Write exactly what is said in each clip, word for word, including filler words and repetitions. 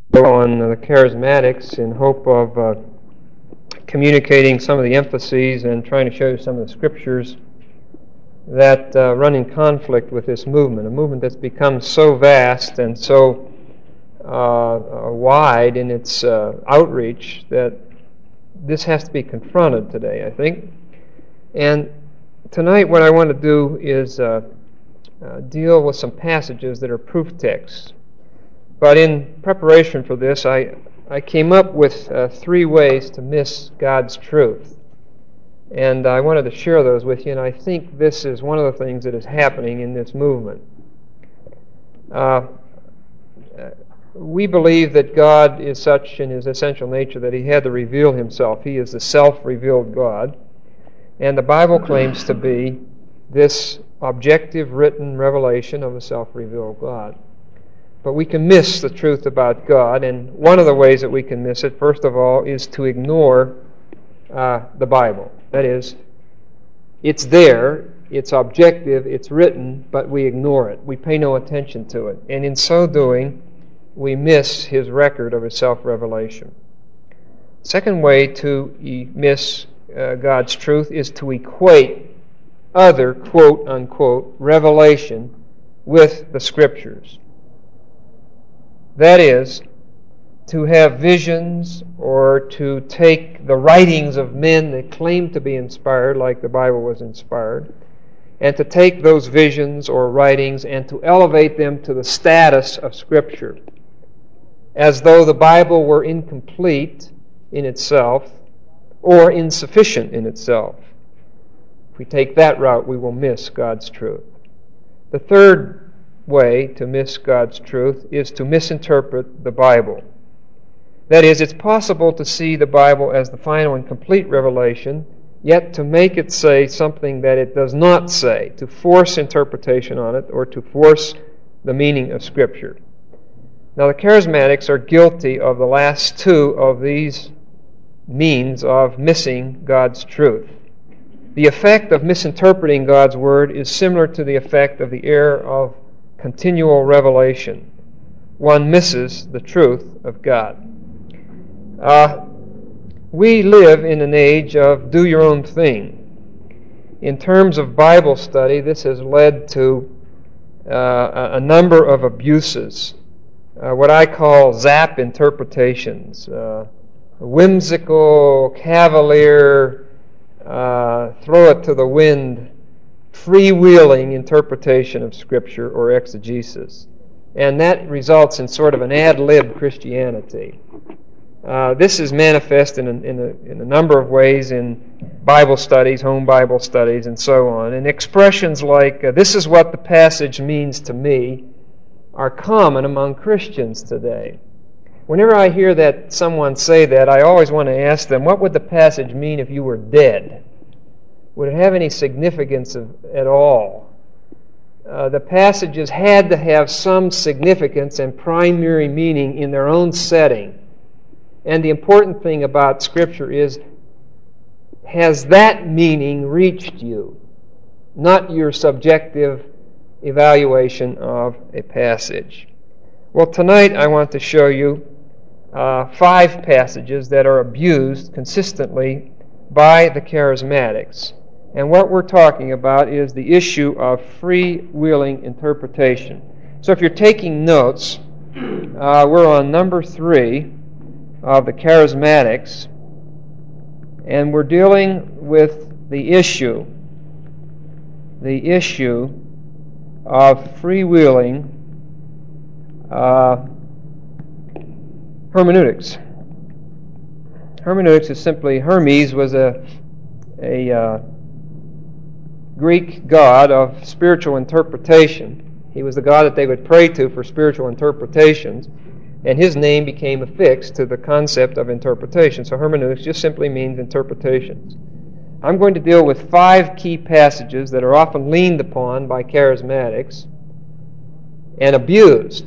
on the charismatics in hope of uh, communicating some of the emphases and trying to show you some of the scriptures that uh, run in conflict with this movement, a movement that's become so vast and so uh, uh, wide in its uh, outreach that this has to be confronted today, I think. And tonight what I want to do is uh, uh, deal with some passages that are proof texts. But in preparation for this, I, I came up with uh, three ways to miss God's truth. And I wanted to share those with you, and I think this is one of the things that is happening in this movement. Uh, we believe that God is such in His essential nature that He had to reveal Himself. He is the self-revealed God. And the Bible claims to be this objective written revelation of the self-revealed God. But we can miss the truth about God, and one of the ways that we can miss it, first of all, is to ignore uh, the Bible. That is, it's there, it's objective, it's written, but we ignore it. We pay no attention to it. And in so doing, we miss His record of His self-revelation. Second way to e- miss uh, God's truth is to equate other, quote-unquote, revelation with the Scriptures. That is, to have visions or to take the writings of men that claim to be inspired, like the Bible was inspired, and to take those visions or writings and to elevate them to the status of Scripture, as though the Bible were incomplete in itself or insufficient in itself. If we take that route, we will miss God's truth. The third way to miss God's truth is to misinterpret the Bible. That is, it's possible to see the Bible as the final and complete revelation, yet to make it say something that it does not say, to force interpretation on it, or to force the meaning of Scripture. Now, the charismatics are guilty of the last two of these means of missing God's truth. The effect of misinterpreting God's Word is similar to the effect of the error of continual revelation. One misses the truth of God. Uh, we live in an age of do your own thing. In terms of Bible study, this has led to uh, a number of abuses, uh, what I call zap interpretations, uh, whimsical, cavalier, uh, throw it to the wind, freewheeling interpretation of Scripture or exegesis. And that results in sort of an ad-lib Christianity. Uh, this is manifest in a, in, a, in a number of ways in Bible studies, home Bible studies, and so on. And expressions like, uh, this is what the passage means to me, are common among Christians today. Whenever I hear that someone say that, I always want to ask them, what would the passage mean if you were dead? Would it have any significance of, at all? Uh, the passages had to have some significance and primary meaning in their own setting. And the important thing about Scripture is, has that meaning reached you? Not your subjective evaluation of a passage. Well, tonight I want to show you uh, five passages that are abused consistently by the charismatics. And what we're talking about is the issue of freewheeling interpretation. So if you're taking notes, uh, we're on number three of the charismatics, and we're dealing with the issue, the issue of freewheeling uh, hermeneutics. Hermeneutics is simply, Hermes was a, a uh, Greek god of spiritual interpretation. He was the god that they would pray to for spiritual interpretations, and his name became affixed to the concept of interpretation. So hermeneutics just simply means interpretations. I'm going to deal with five key passages that are often leaned upon by charismatics and abused.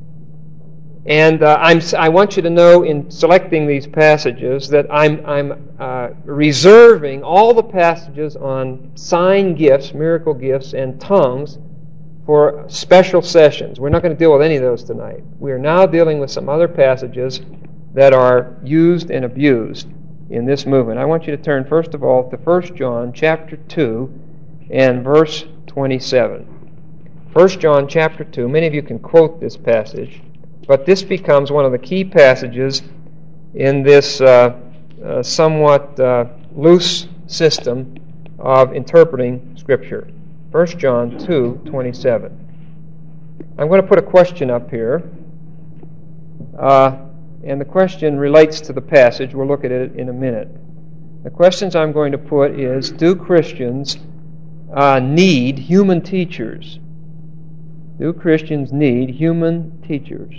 And uh, I'm, I want you to know in selecting these passages that I'm, I'm uh, reserving all the passages on sign gifts, miracle gifts, and tongues for special sessions. We're not going to deal with any of those tonight. We are now dealing with some other passages that are used and abused in this movement. I want you to turn first of all to First John chapter two and verse twenty-seven. First John chapter two, many of you can quote this passage, but this becomes one of the key passages in this uh, uh, somewhat uh, loose system of interpreting Scripture. First John two twenty-seven. I'm going to put a question up here, uh, and the question relates to the passage. We'll look at it in a minute. The questions I'm going to put is, do Christians uh, need human teachers? Do Christians need human teachers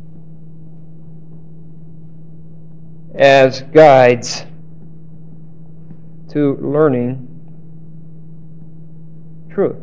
as guides to learning truth?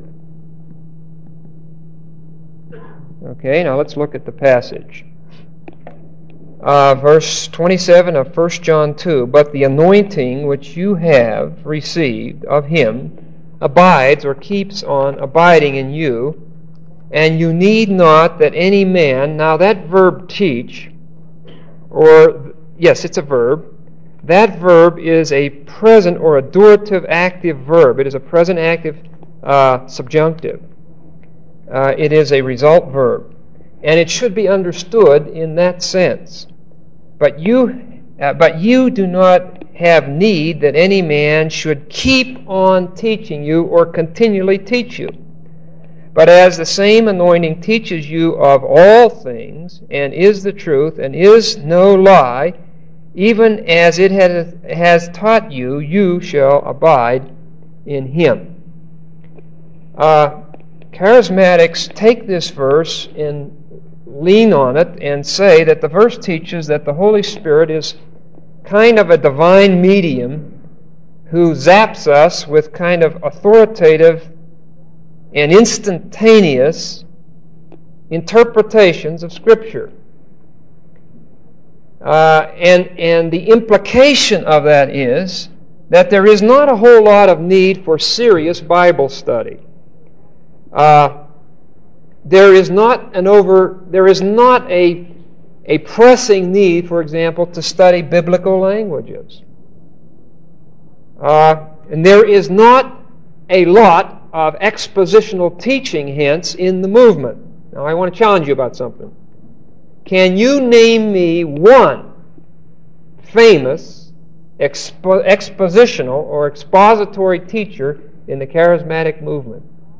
Okay, now let's look at the passage. Uh, verse twenty-seven of First John two, but the anointing which you have received of Him abides or keeps on abiding in you, and you need not that any man, now that verb teach, or, yes, it's a verb, that verb is a present or adorative active verb. It is a present active uh, subjunctive. Uh, it is a result verb. And it should be understood in that sense. But you, uh, but you do not have need that any man should keep on teaching you or continually teach you. But as the same anointing teaches you of all things, and is the truth, and is no lie, even as it has, has taught you, you shall abide in Him. Uh, charismatics take this verse and lean on it and say that the verse teaches that the Holy Spirit is kind of a divine medium who zaps us with kind of authoritative and instantaneous interpretations of Scripture. Uh, and, and the implication of that is that there is not a whole lot of need for serious Bible study. Uh, there is not an over there is not a a pressing need, for example, to study biblical languages. Uh, and there is not a lot of expositional teaching, hence, in the movement. Now, I want to challenge you about something. Can you name me one famous expo- expositional or expository teacher in the charismatic movement?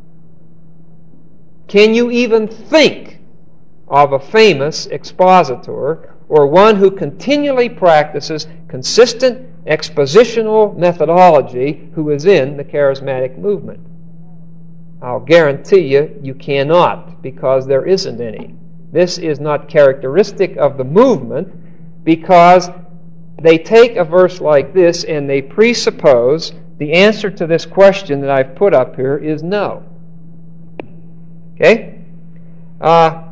Can you even think of a famous expositor or one who continually practices consistent expositional methodology who is in the charismatic movement? I'll guarantee you, you cannot, because there isn't any. This is not characteristic of the movement, because they take a verse like this and they presuppose the answer to this question that I've put up here is no. Okay? Uh,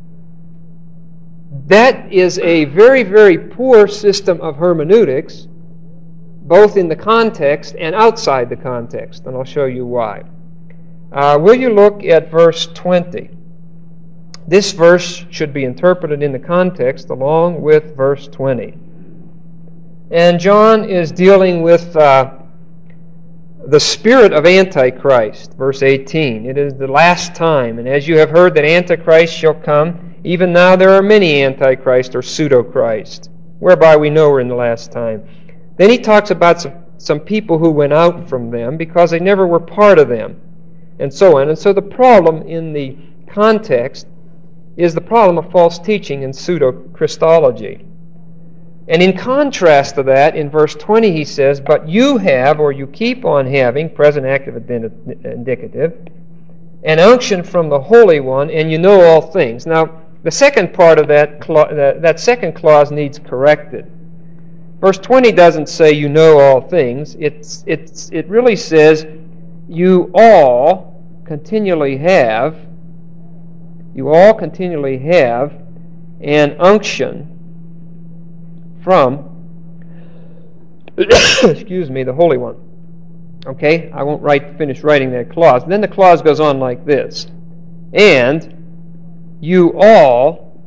that is a very, very poor system of hermeneutics, both in the context and outside the context, and I'll show you why. Uh, will you look at verse twenty? This verse should be interpreted in the context along with verse twenty. And John is dealing with uh, the spirit of Antichrist, verse eighteen. It is the last time, and as you have heard that Antichrist shall come, even now there are many Antichrist or pseudo-Christ, whereby we know we're in the last time. Then he talks about some, some people who went out from them because they never were part of them, and so on. And so the problem in the context is the problem of false teaching and pseudo-Christology. And in contrast to that, in verse twenty he says, but you have, or you keep on having, present active indicative, an unction from the Holy One, and you know all things. Now, the second part of that, cla- that, that second clause needs corrected. Verse twenty doesn't say you know all things. It's, it's, it really says you all continually have, you all continually have an unction from, excuse me, the Holy One. Okay, I won't write, finish writing that clause. Then the clause goes on like this. and you all,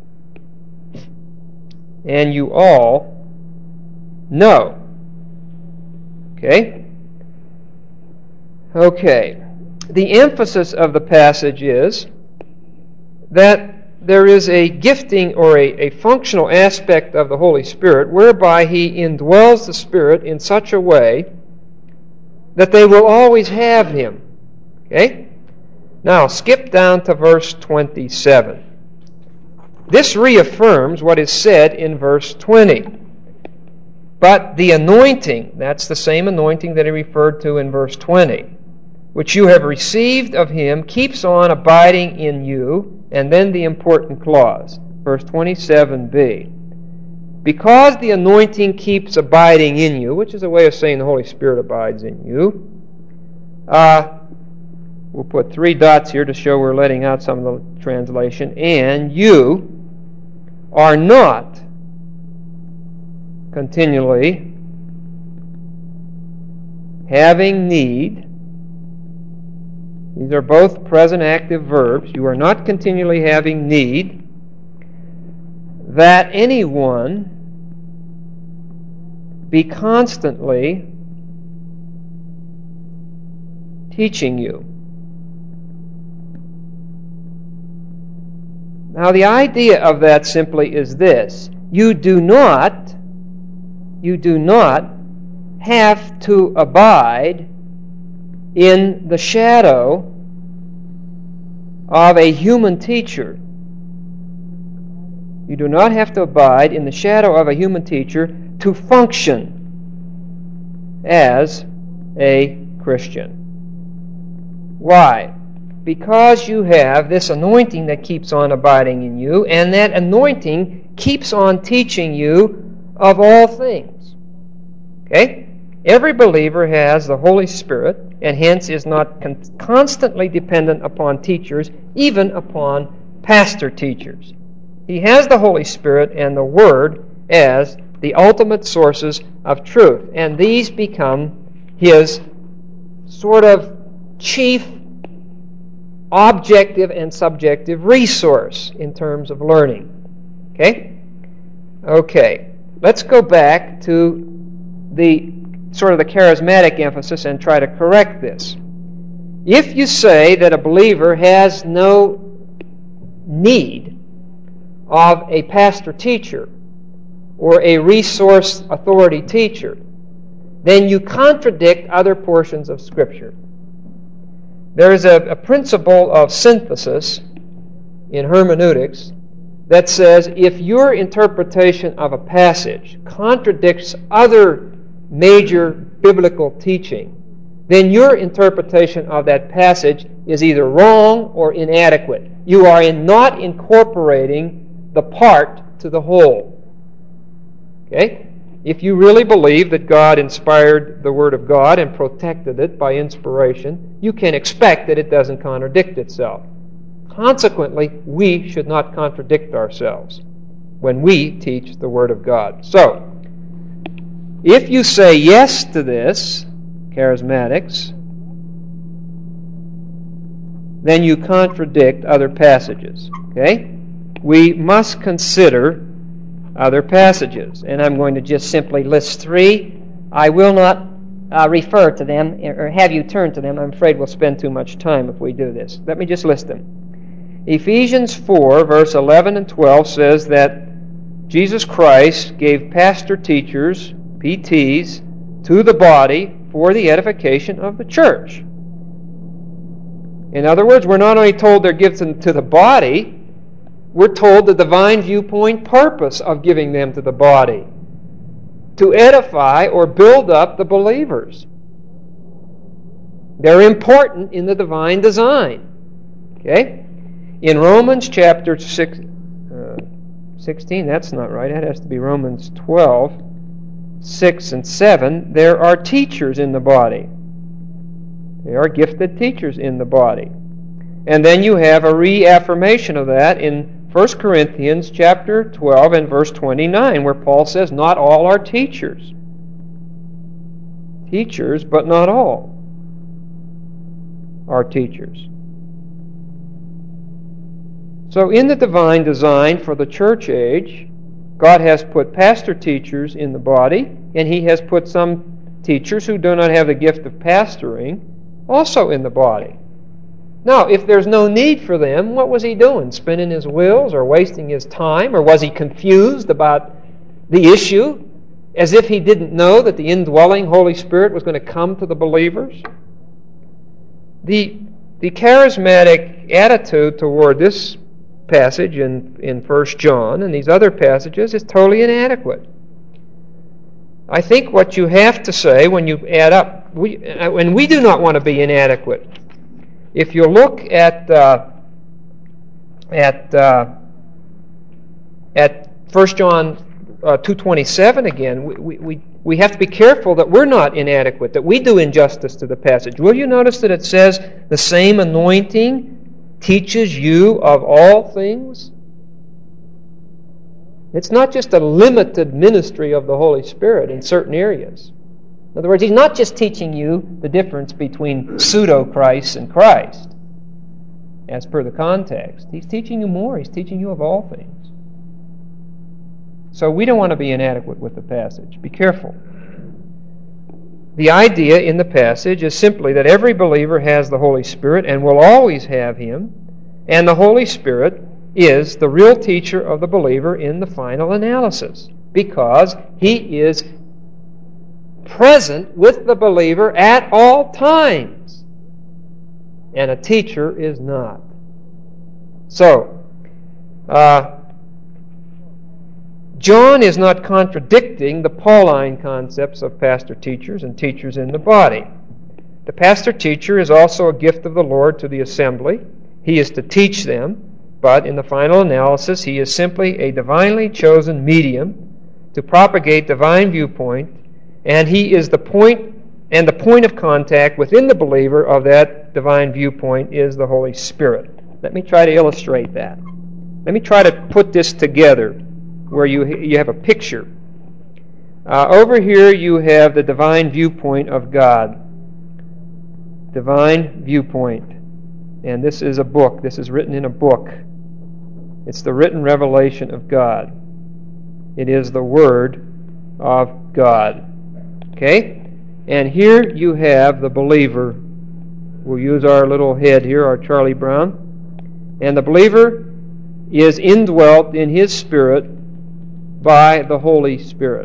and you all know. Okay? Okay. The emphasis of the passage is that there is a gifting or a, a functional aspect of the Holy Spirit whereby He indwells the Spirit in such a way that they will always have Him. Okay? Now, skip down to verse twenty-seven. This reaffirms what is said in verse twenty. But the anointing, that's the same anointing that he referred to in verse twenty, which you have received of Him, keeps on abiding in you. And then the important clause, verse twenty-seven b. Because the anointing keeps abiding in you, which is a way of saying the Holy Spirit abides in you, uh, we'll put three dots here to show we're letting out some of the translation, and you are not continually having need. These are both present active verbs. You are not continually having need that anyone be constantly teaching you. Now, the idea of that simply is this. You do not, you do not have to abide in the shadow of a human teacher. You do not have to abide in the shadow of a human teacher to function as a Christian. Why? Because you have this anointing that keeps on abiding in you, and that anointing keeps on teaching you of all things. Okay? Every believer has the Holy Spirit, and hence is not con- constantly dependent upon teachers, even upon pastor teachers. He has the Holy Spirit and the Word as the ultimate sources of truth, and these become his sort of chief objective and subjective resource in terms of learning. Okay? Okay. Let's go back to the sort of the charismatic emphasis and try to correct this. If you say that a believer has no need of a pastor teacher or a resource authority teacher, then you contradict other portions of Scripture. There is a, a principle of synthesis in hermeneutics that says if your interpretation of a passage contradicts other major biblical teaching, then your interpretation of that passage is either wrong or inadequate. You are in not incorporating the part to the whole. Okay? If you really believe that God inspired the Word of God and protected it by inspiration, you can expect that it doesn't contradict itself. Consequently, we should not contradict ourselves when we teach the Word of God. So, if you say yes to this, charismatics, then you contradict other passages. Okay? We must consider other passages, and I'm going to just simply list three. I will not uh, refer to them or have you turn to them. I'm afraid we'll spend too much time if we do this. Let me just list them. Ephesians four, verse eleven and twelve says that Jesus Christ gave pastor teachers, P Ts, to the body for the edification of the church. In other words, we're not only told they're given to the body, we're told the divine viewpoint purpose of giving them to the body, to edify or build up the believers. They're important in the divine design. Okay? In Romans chapter six, uh, sixteen, that's not right. That has to be Romans twelve, six and seven. There are teachers in the body. There are gifted teachers in the body. And then you have a reaffirmation of that in First Corinthians chapter twelve and verse twenty-nine, where Paul says, not all are teachers. Teachers, but not all are teachers. So in the divine design for the church age, God has put pastor teachers in the body, and He has put some teachers who do not have the gift of pastoring also in the body. Now, if there's no need for them, what was He doing? Spinning His wheels or wasting His time? Or was He confused about the issue as if He didn't know that the indwelling Holy Spirit was going to come to the believers? The, the charismatic attitude toward this passage in, in First John and these other passages is totally inadequate. I think what you have to say when you add up, we, and we do not want to be inadequate. If you look at uh, at uh, at First John uh, two twenty-seven again, we, we we have to be careful that we're not inadequate, that we do injustice to the passage. Will you notice that it says the same anointing teaches you of all things? It's not just a limited ministry of the Holy Spirit in certain areas. In other words, He's not just teaching you the difference between pseudo-Christ and Christ, as per the context. He's teaching you more. He's teaching you of all things. So we don't want to be inadequate with the passage. Be careful. The idea in the passage is simply that every believer has the Holy Spirit and will always have Him, and the Holy Spirit is the real teacher of the believer in the final analysis, because He is present with the believer at all times, and a teacher is not. So, uh, John is not contradicting the Pauline concepts of pastor-teachers and teachers in the body. The pastor-teacher is also a gift of the Lord to the assembly. He is to teach them, but in the final analysis, he is simply a divinely chosen medium to propagate divine viewpoint, and he is the point and the point of contact within the believer of that divine viewpoint is the Holy Spirit. Let me try to illustrate that. Let me try to put this together where you you have a picture. Uh, over here you have the divine viewpoint of God. Divine viewpoint. And this is a book. This is written in a book. It's the written revelation of God. It is the Word of God. Okay? And here you have the believer. We'll use our little head here, our Charlie Brown. And the believer is indwelt in his spirit by the Holy Spirit.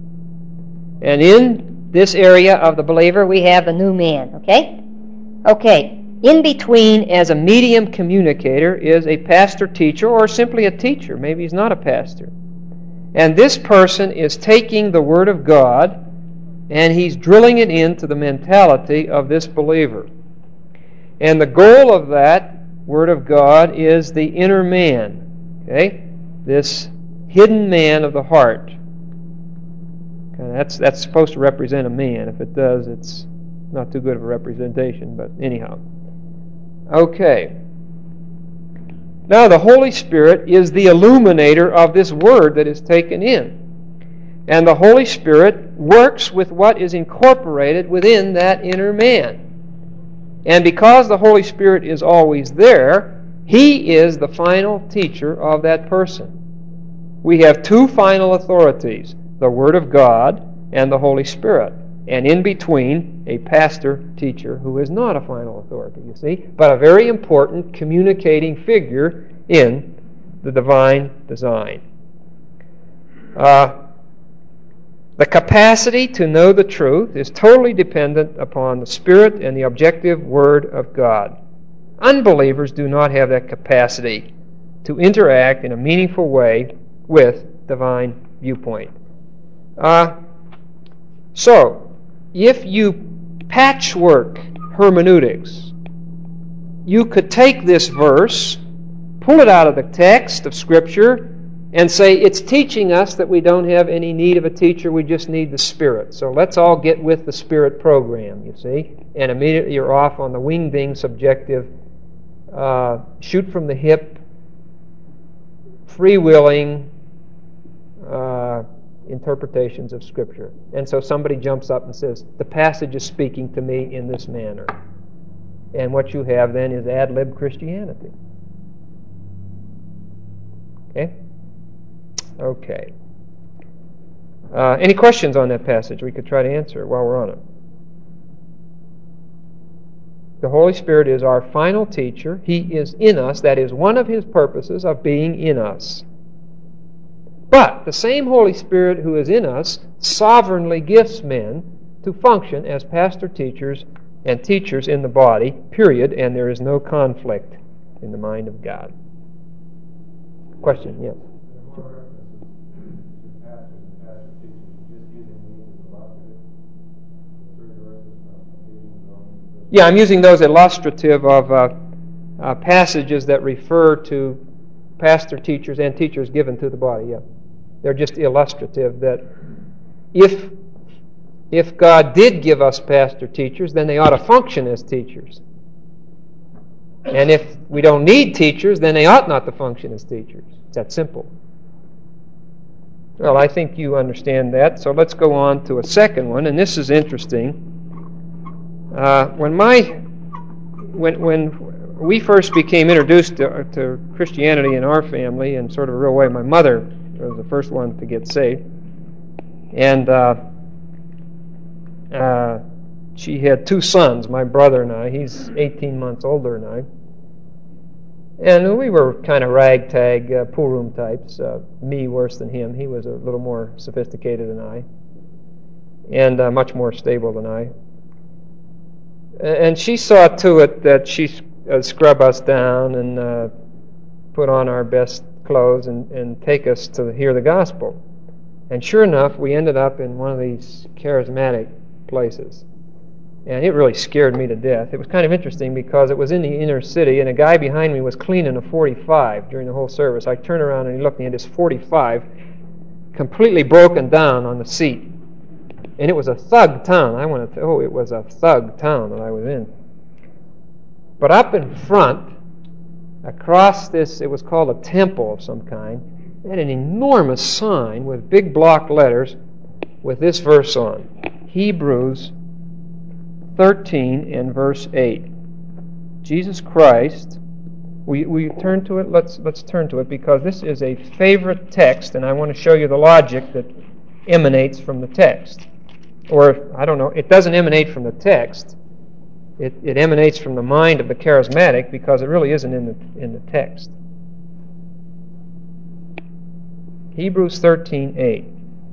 And in this area of the believer, we have the new man. Okay? Okay. In between, as a medium communicator, is a pastor-teacher or simply a teacher. Maybe he's not a pastor. And this person is taking the Word of God and he's drilling it into the mentality of this believer. And the goal of that Word of God is the inner man. Okay? This hidden man of the heart. Okay, that's, that's supposed to represent a man. If it does, it's not too good of a representation, but anyhow. Okay. Now the Holy Spirit is the illuminator of this Word that is taken in. And the Holy Spirit works with what is incorporated within that inner man. And because the Holy Spirit is always there, He is the final teacher of that person. We have two final authorities, the Word of God and the Holy Spirit. And in between, a pastor-teacher who is not a final authority, you see, but a very important communicating figure in the divine design. Uh, the capacity to know the truth is totally dependent upon the Spirit and the objective Word of God. Unbelievers do not have that capacity to interact in a meaningful way with divine viewpoint. Uh, so, if you patchwork hermeneutics, you could take this verse, pull it out of the text of Scripture, and say it's teaching us that we don't have any need of a teacher, we just need the Spirit. So let's all get with the Spirit program, you see. And immediately you're off on the wing-ding subjective, uh, shoot from the hip, freewheeling uh, interpretations of Scripture. And so somebody jumps up and says, the passage is speaking to me in this manner. And what you have then is ad lib Christianity. Okay? Okay. Uh, any questions on that passage? We could try to answer while we're on it. The Holy Spirit is our final teacher. He is in us. That is one of His purposes of being in us. But the same Holy Spirit who is in us sovereignly gifts men to function as pastor teachers and teachers in the body, period, and there is no conflict in the mind of God. Question? Yes. Yeah, I'm using those illustrative of uh, uh, passages that refer to pastor teachers and teachers given to the body. Yeah, they're just illustrative that if if God did give us pastor teachers, then they ought to function as teachers. And if we don't need teachers, then they ought not to function as teachers. It's that simple. Well, I think you understand that, so let's go on to a second one, and this is interesting. Uh, when my when when we first became introduced to, to Christianity in our family, in sort of a real way, my mother was the first one to get saved, and uh, uh, she had two sons, my brother and I. He's eighteen months older than I. And we were kind of ragtag uh, pool room types. Uh, me worse than him. He was a little more sophisticated than I, and uh, much more stable than I. And she saw to it that she uh, scrub us down and uh, put on our best clothes and, and take us to hear the gospel. And sure enough, we ended up in one of these charismatic places. And it really scared me to death. It was kind of interesting because it was in the inner city, and a guy behind me was cleaning a forty-five during the whole service. I turned around and he looked, and he had this forty-five completely broken down on the seat. And it was a thug town. I want to, oh, it was a thug town that I was in. But up in front, across this, it was called a temple of some kind, they had an enormous sign with big block letters with this verse on. Hebrews thirteen and verse eight. Jesus Christ, we, we turn to it, let's, let's turn to it because this is a favorite text, and I want to show you the logic that emanates from the text. Or, I don't know, it doesn't emanate from the text. It, it emanates from the mind of the charismatic because it really isn't in the, in the text. Hebrews thirteen eight.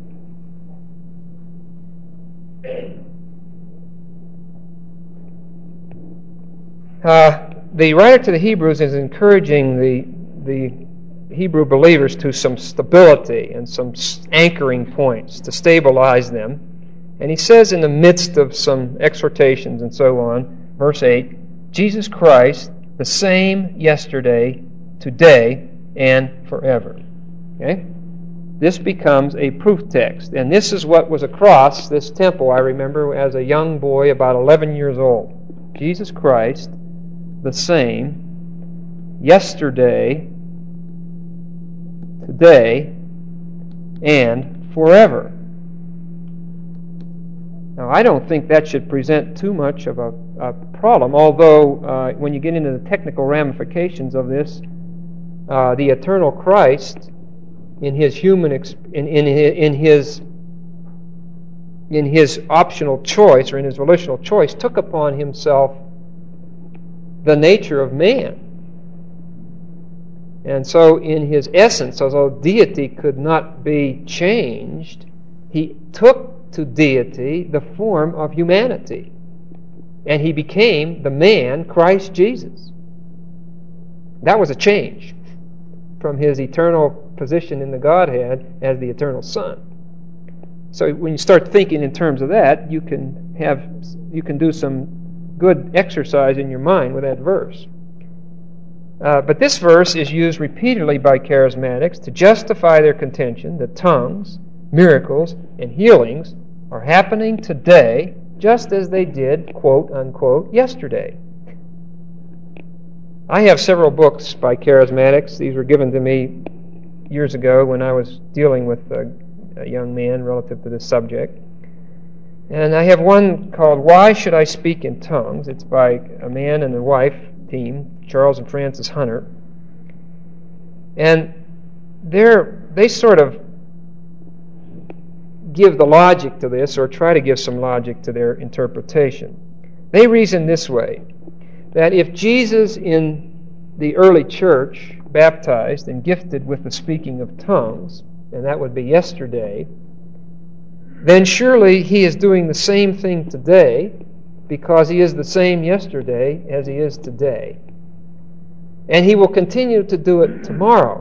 Uh, the writer to the Hebrews is encouraging the, the Hebrew believers to some stability and some anchoring points to stabilize them. And he says in the midst of some exhortations and so on, verse eight, Jesus Christ, the same yesterday, today, and forever. Okay? This becomes a proof text. And this is what was across this temple, I remember, as a young boy, about eleven years old. Jesus Christ, the same, yesterday, today, and forever. Now, I don't think that should present too much of a, a problem, although uh, when you get into the technical ramifications of this, uh, the eternal Christ, in his human, exp- in, in, in his in his optional choice or in his volitional choice, took upon himself the nature of man. And so, in his essence, although deity could not be changed, he took to deity the form of humanity. And he became the man, Christ Jesus. That was a change from his eternal position in the Godhead as the eternal Son. So when you start thinking in terms of that, you can have you can do some good exercise in your mind with that verse. Uh, but this verse is used repeatedly by charismatics to justify their contention that tongues, miracles, and healings are happening today just as they did, quote unquote, yesterday. I have several books by charismatics. These were given to me years ago when I was dealing with a, a young man relative to this subject. And I have one called Why Should I Speak in Tongues? It's by a man and a wife team, Charles and Frances Hunter. And they're, they sort of give the logic to this, or try to give some logic to their interpretation. They reason this way, that if Jesus in the early church baptized and gifted with the speaking of tongues, and that would be yesterday, then surely he is doing the same thing today, because he is the same yesterday as he is today. And he will continue to do it tomorrow.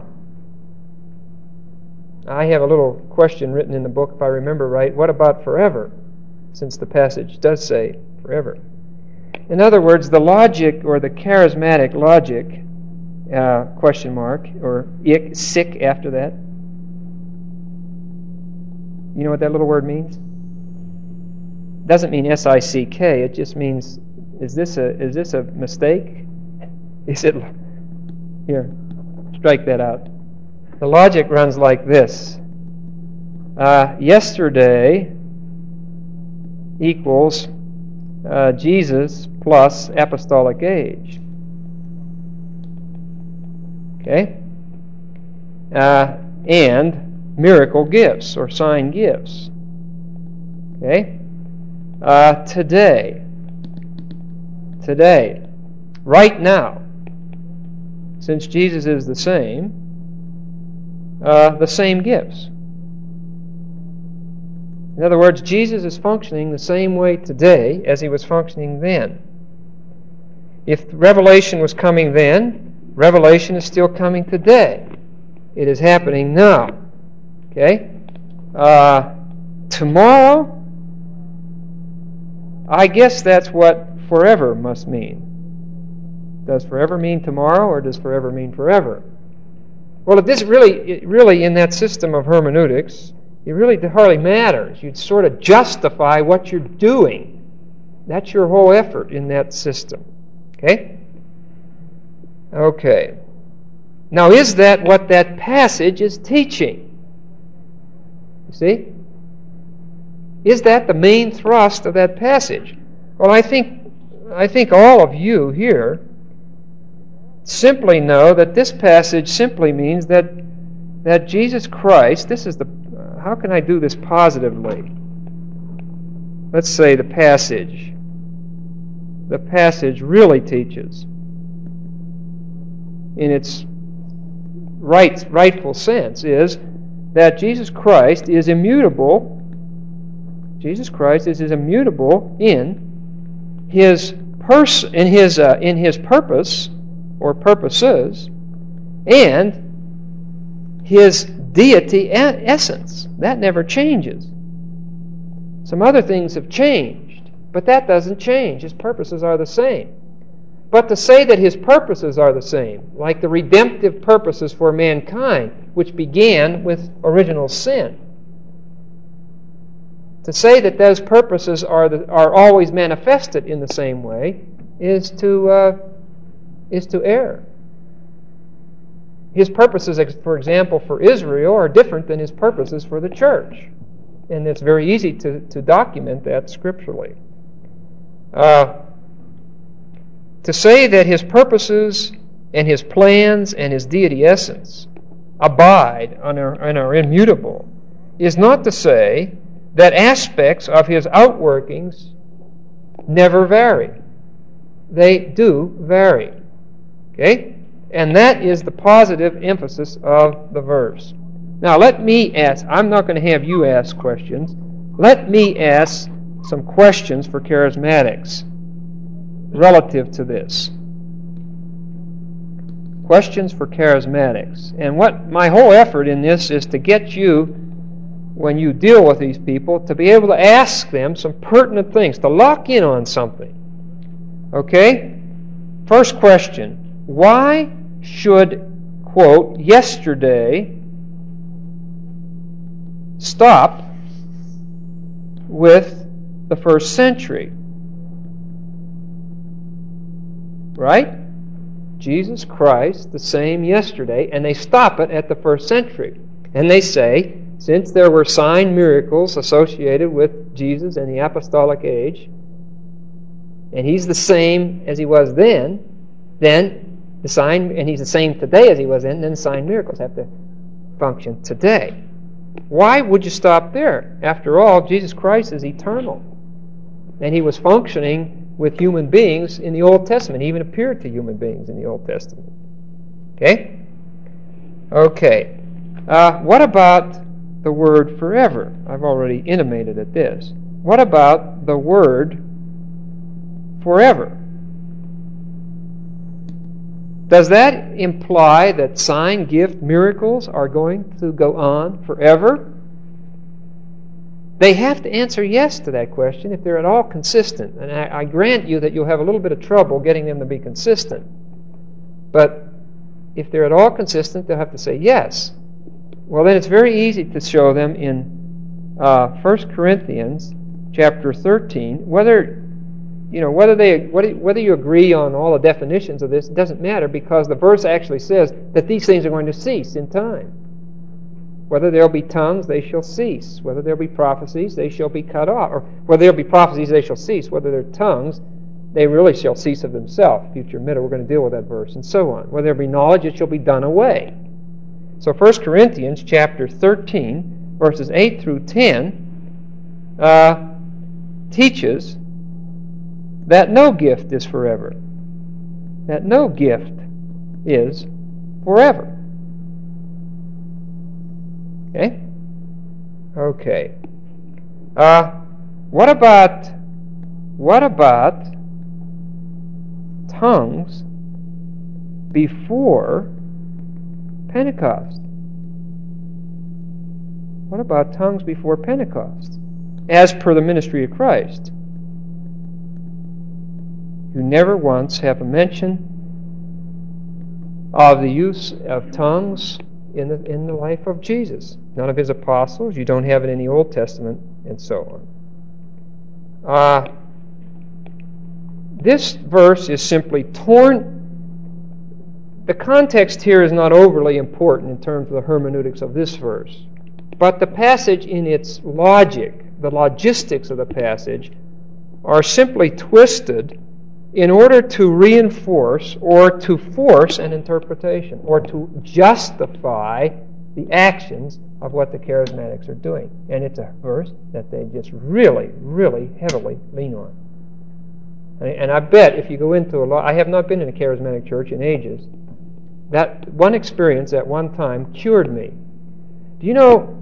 I have a little question written in the book, if I remember right. What about forever? Since the passage does say forever. In other words, the logic, or the charismatic logic, uh, question mark, or ik, sick after that. You know what that little word means? It doesn't mean S I C K. It just means, is this a is this a mistake? Is it? Here, strike that out. The logic runs like this. Uh, yesterday equals uh, Jesus plus apostolic age. Okay? Uh, and miracle gifts or sign gifts. Okay? Uh, today. Today. Right now. Since Jesus is the same, Uh, the same gifts. In other words, Jesus is functioning the same way today as he was functioning then. If revelation was coming then, revelation is still coming today. It is happening now. Okay? Uh, tomorrow, I guess that's what forever must mean. Does forever mean tomorrow, or does forever mean forever? Well, if this really, it really in that system of hermeneutics, it really hardly matters. You'd sort of justify what you're doing. That's your whole effort in that system. Okay? Okay. Now, is that what that passage is teaching? You see? Is that the main thrust of that passage? Well, I think, I think all of you here simply know that this passage simply means that that Jesus Christ, this is the, uh, how can I do this positively? Let's say the passage, the passage really teaches, in its right, rightful sense, is that Jesus Christ is immutable. Jesus Christ is, is immutable in his pers- in his uh, in his purpose, or purposes, and his deity essence. That never changes. Some other things have changed, but that doesn't change. His purposes are the same. But to say that his purposes are the same, like the redemptive purposes for mankind, which began with original sin, to say that those purposes are the, are always manifested in the same way is to uh, is to err. His purposes, for example, for Israel are different than his purposes for the church. And it's very easy to, to document that scripturally. Uh, to say that his purposes and his plans and his deity essence abide and are, and are immutable is not to say that aspects of his outworkings never vary. They do vary. Okay? And that is the positive emphasis of the verse. Now let me ask, I'm not going to have you ask questions. Let me ask some questions for charismatics relative to this. Questions for charismatics. And what my whole effort in this is to get you, when you deal with these people, to be able to ask them some pertinent things, to lock in on something. Okay? First question. Why should, quote, yesterday stop with the first century? Right? Jesus Christ, the same yesterday, and they stop it at the first century. And they say, since there were sign miracles associated with Jesus and the apostolic age, and he's the same as he was then, then the sign, and he's the same today as he was then, then sign miracles have to function today. Why would you stop there? After all, Jesus Christ is eternal. And He was functioning with human beings in the Old Testament. He even appeared to human beings in the Old Testament. Okay? Okay. Uh, what about the word forever? I've already intimated at this. What about the word forever? Does that imply that sign, gift, miracles are going to go on forever? They have to answer yes to that question if they're at all consistent. And I, I grant you that you'll have a little bit of trouble getting them to be consistent. But if they're at all consistent, they'll have to say yes. Well, then it's very easy to show them in uh, First Corinthians chapter thirteen, whether you know whether they whether you agree on all the definitions of this, it doesn't matter, because the verse actually says that these things are going to cease in time. Whether there'll be tongues, they shall cease. Whether there'll be prophecies, they shall be cut off. Or whether there'll be prophecies, they shall cease. Whether they're tongues, they really shall cease of themselves. Future middle, we're going to deal with that verse, and so on. Whether there be knowledge, it shall be done away. So First Corinthians chapter thirteen, verses eight through ten, uh, teaches that no gift is forever. That no gift is forever. Okay? Okay. Uh, what about what about tongues before Pentecost? What about tongues before Pentecost? As per the ministry of Christ, you never once have a mention of the use of tongues in the in the life of Jesus. None of His apostles. You don't have it in the Old Testament, and so on. Uh, this verse is simply torn. The context here is not overly important in terms of the hermeneutics of this verse, but the passage in its logic, the logistics of the passage, are simply twisted in order to reinforce or to force an interpretation or to justify the actions of what the charismatics are doing. And it's a verse that they just really, really heavily lean on. And I bet if you go into a lot, I have not been in a charismatic church in ages, that one experience at one time cured me. Do you know,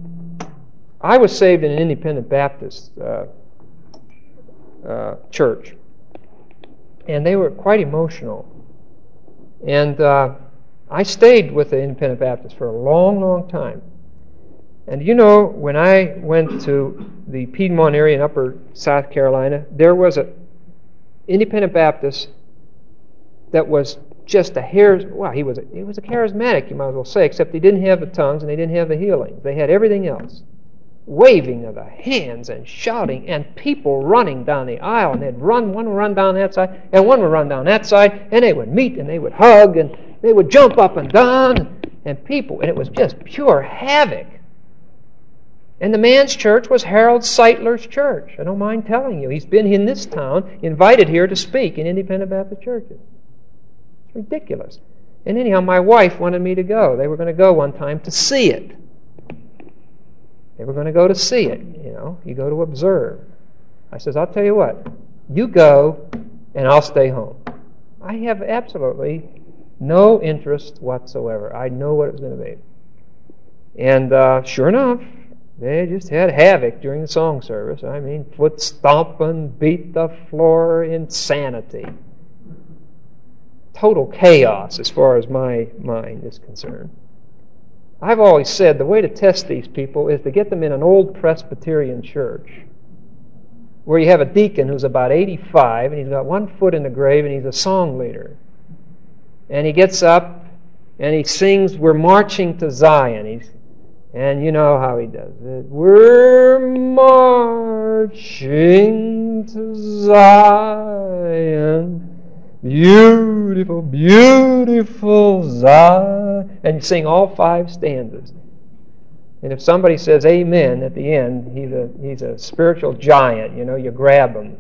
I was saved in an independent Baptist uh, uh, church. And they were quite emotional. And uh, I stayed with the Independent Baptists for a long, long time. And you know, when I went to the Piedmont area in Upper South Carolina, there was a Independent Baptist that was just a hair. Well, he was a, he was a charismatic, you might as well say, except he didn't have the tongues and they didn't have the healing. They had everything else. Waving of the hands and shouting and people running down the aisle, and they'd run, one would run down that side and one would run down that side, and they would meet and they would hug and they would jump up and down, and people, and it was just pure havoc. And the man's church was Harold Seitler's church. I don't mind telling you, he's been in this town, invited here to speak in Independent Baptist churches. It's ridiculous. And anyhow, my wife wanted me to go. They were going to go one time to see it. They were going to go to see it, you know. You go to observe. I says, I'll tell you what. You go, and I'll stay home. I have absolutely no interest whatsoever. I know what it was going to be. And uh, sure enough, they just had havoc during the song service. I mean, foot stomping, beat the floor, insanity. Total chaos as far as my mind is concerned. I've always said the way to test these people is to get them in an old Presbyterian church where you have a deacon who's about eighty-five and he's got one foot in the grave and he's a song leader. And he gets up and he sings, "We're Marching to Zion." He's, and you know how he does it. We're marching to Zion. Beautiful, beautiful Zion. And you sing all five stanzas. And if somebody says amen at the end, he's a he's a spiritual giant. You know, you grab him.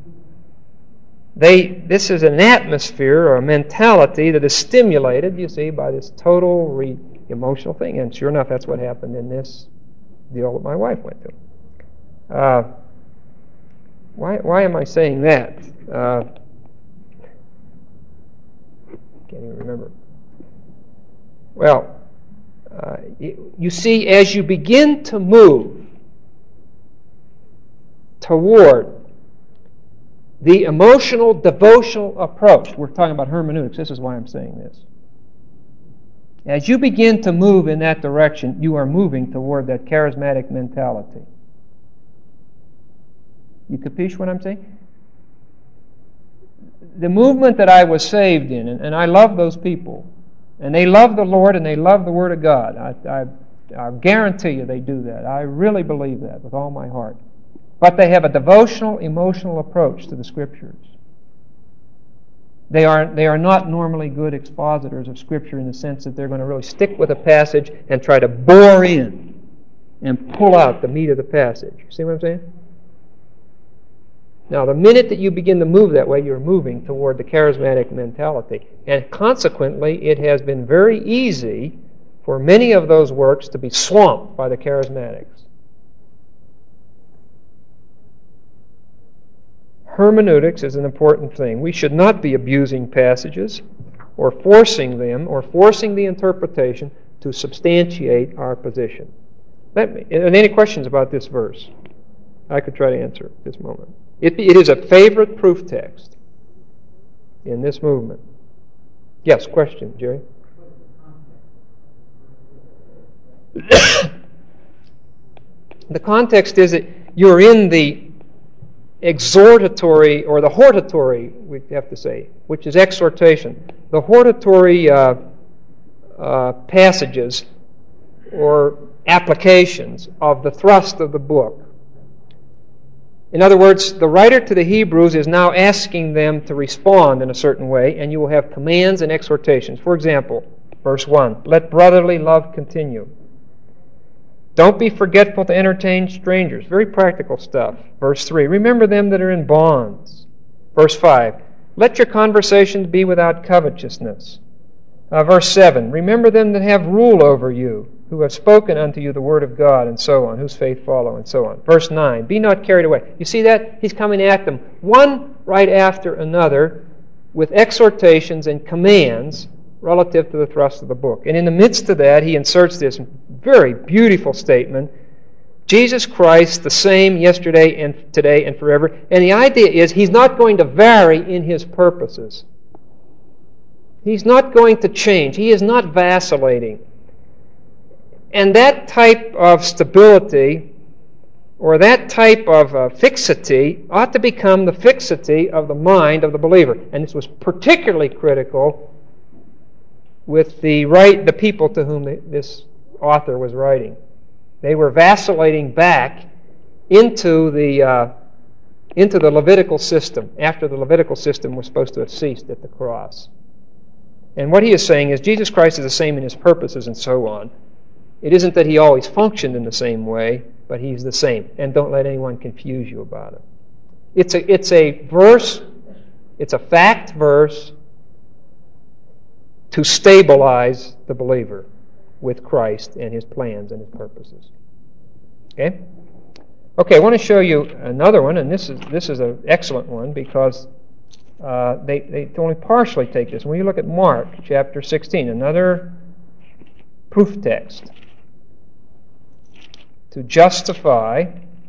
They This is an atmosphere or a mentality that is stimulated, you see, by this total re, emotional thing. And sure enough, that's what happened in this deal that my wife went through. Uh, why, why am I saying that? Uh, can't even remember. Well, uh, you see, as you begin to move toward the emotional, devotional approach, we're talking about hermeneutics, this is why I'm saying this. As you begin to move in that direction, you are moving toward that charismatic mentality. You capiche what I'm saying? The movement that I was saved in, and, and I love those people, and they love the Lord and they love the Word of God. I, I, I guarantee you they do that. I really believe that with all my heart. But they have a devotional, emotional approach to the Scriptures. They are, they are not normally good expositors of Scripture in the sense that they're going to really stick with a passage and try to bore in and pull out the meat of the passage. You see what I'm saying? Now, the minute that you begin to move that way, you're moving toward the charismatic mentality. And consequently, it has been very easy for many of those works to be swamped by the charismatics. Hermeneutics is an important thing. We should not be abusing passages or forcing them or forcing the interpretation to substantiate our position. Let me, and any questions about this verse? I could try to answer at this moment. It, it is a favorite proof text in this movement. Yes, question, Jerry? The context is that you're in the exhortatory, or the hortatory, we have to say, which is exhortation. The hortatory uh, uh, passages or applications of the thrust of the book. In other words, the writer to the Hebrews is now asking them to respond in a certain way, and you will have commands and exhortations. For example, verse one, let brotherly love continue. Don't be forgetful to entertain strangers. Very practical stuff. Verse three, remember them that are in bonds. Verse five, let your conversations be without covetousness. Uh, verse seven, remember them that have rule over you, who have spoken unto you the word of God, and so on, whose faith follow, and so on. Verse nine, be not carried away. You see that? He's coming at them, one right after another, with exhortations and commands relative to the thrust of the book. And in the midst of that, he inserts this very beautiful statement, Jesus Christ, the same yesterday and today and forever. And the idea is he's not going to vary in his purposes. He's not going to change. He is not vacillating. And that type of stability, or that type of uh, fixity, ought to become the fixity of the mind of the believer. And this was particularly critical with the right, the people to whom the, this author was writing. They were vacillating back into the uh, into the Levitical system after the Levitical system was supposed to have ceased at the cross. And what he is saying is Jesus Christ is the same in his purposes and so on. It isn't that he always functioned in the same way, but he's the same. And don't let anyone confuse you about it. It's a it's a verse, it's a fact verse to stabilize the believer with Christ and his plans and his purposes. Okay? Okay, I want to show you another one, and this is this is an excellent one because uh, they, they only partially take this. When you look at Mark chapter sixteen, another proof text to justify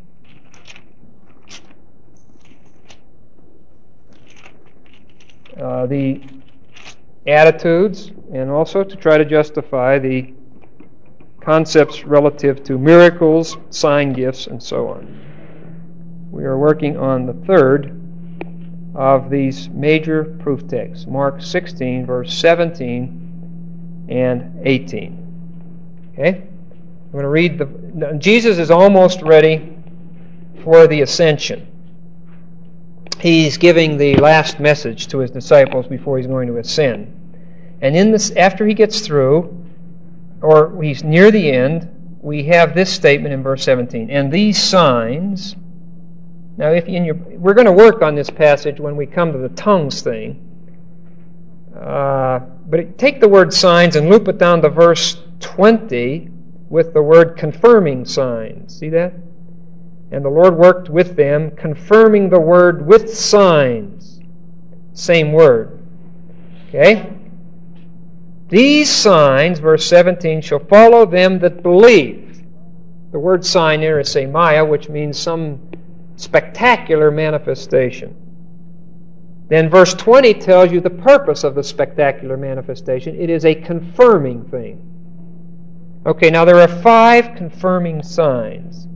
uh, the attitudes and also to try to justify the concepts relative to miracles, sign gifts, and so on. We are working on the third of these major proof texts, Mark sixteen, verse seventeen and eighteen. Okay? I'm going to read the... Jesus is almost ready for the ascension. He's giving the last message to his disciples before he's going to ascend. And in this, after he gets through, or he's near the end, we have this statement in verse seventeen. And these signs... Now, if in your, we're going to work on this passage when we come to the tongues thing. Uh, but take the word signs and loop it down to verse twenty with the word confirming signs. See that? And the Lord worked with them, confirming the word with signs. Same word. Okay? These signs, verse seventeen, shall follow them that believe. The word sign here is semaya, which means some spectacular manifestation. Then verse twenty tells you the purpose of the spectacular manifestation. It is a confirming thing. Okay, now there are five confirming signs.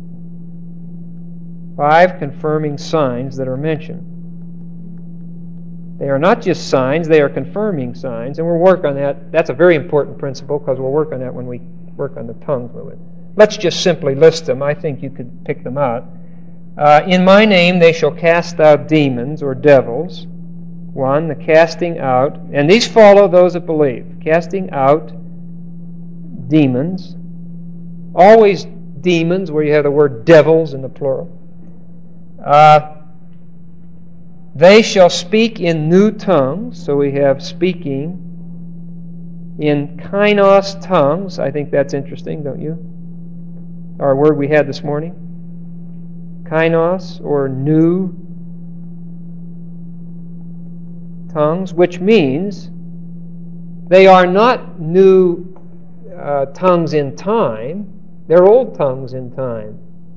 Five confirming signs that are mentioned. They are not just signs, they are confirming signs, and we'll work on that. That's a very important principle because we'll work on that when we work on the tongues movement. Let's just simply list them. I think you could pick them out. Uh, in my name they shall cast out demons or devils. One, the casting out, and these follow those that believe. Casting out demons. Always demons, where you have the word devils in the plural. Uh, they shall speak in new tongues. So we have speaking in kainos tongues. I think that's interesting, don't you? Our word we had this morning. Kainos, or new tongues, which means they are not new uh, tongues in time. They're old tongues in time.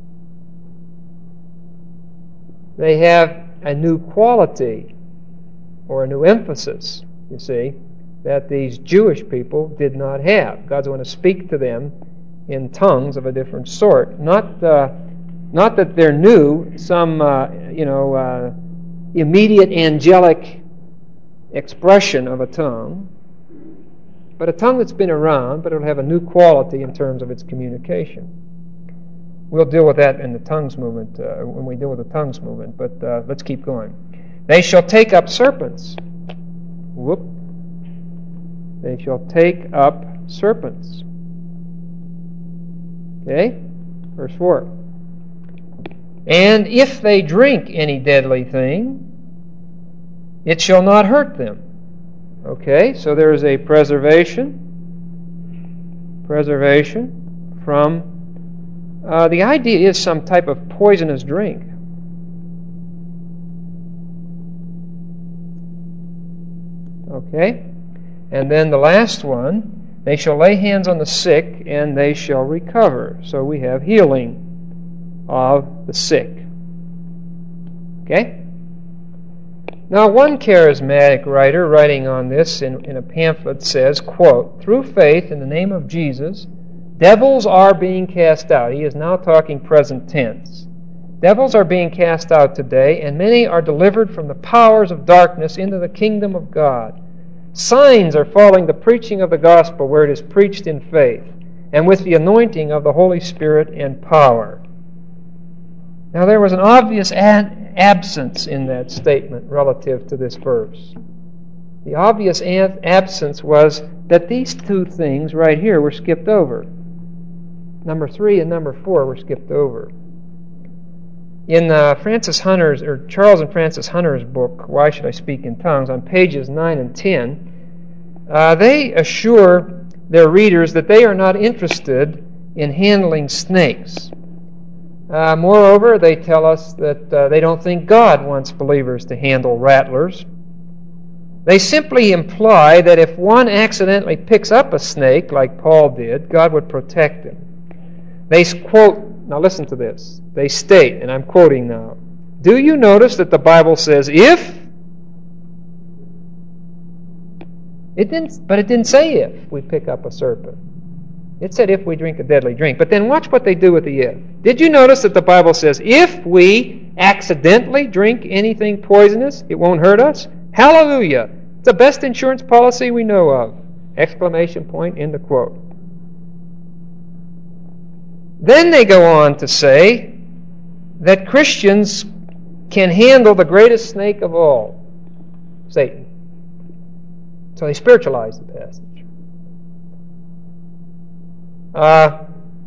They have a new quality or a new emphasis, you see, that these Jewish people did not have. God's going to speak to them in tongues of a different sort. Not, uh, not that they're new, some, uh, you know, uh, immediate angelic expression of a tongue, but a tongue that's been around, but it'll have a new quality in terms of its communication. We'll deal with that in the tongues movement, uh, when we deal with the tongues movement, but uh, let's keep going. They shall take up serpents. Whoop. They shall take up serpents. Okay? Verse four. And if they drink any deadly thing, it shall not hurt them. Okay, so there is a preservation. Preservation from... Uh, the idea is some type of poisonous drink. Okay? And then the last one, they shall lay hands on the sick and they shall recover. So we have healing of the sick. Okay? Now, one charismatic writer writing on this in, in a pamphlet says, quote, through faith in the name of Jesus, devils are being cast out. He is now talking present tense. Devils are being cast out today, and many are delivered from the powers of darkness into the kingdom of God. Signs are following the preaching of the gospel where it is preached in faith, and with the anointing of the Holy Spirit and power. Now, there was an obvious ad- absence in that statement relative to this verse. The obvious ab- absence was that these two things right here were skipped over. Number three and number four were skipped over. In uh, Francis Hunter's, or Charles and Francis Hunter's book, Why Should I Speak in Tongues, on pages nine and ten, uh, they assure their readers that they are not interested in handling snakes. Uh, moreover, they tell us that uh, they don't think God wants believers to handle rattlers. They simply imply that if one accidentally picks up a snake, like Paul did, God would protect him. They quote, now listen to this, they state, and I'm quoting now, do you notice that the Bible says if? It didn't, but it didn't say if we pick up a serpent. It said if we drink a deadly drink. But then watch what they do with the if. Did you notice that the Bible says if we accidentally drink anything poisonous, it won't hurt us? Hallelujah! It's the best insurance policy we know of. Exclamation point, end of quote. Then they go on to say that Christians can handle the greatest snake of all, Satan. So they spiritualize the passage. Uh,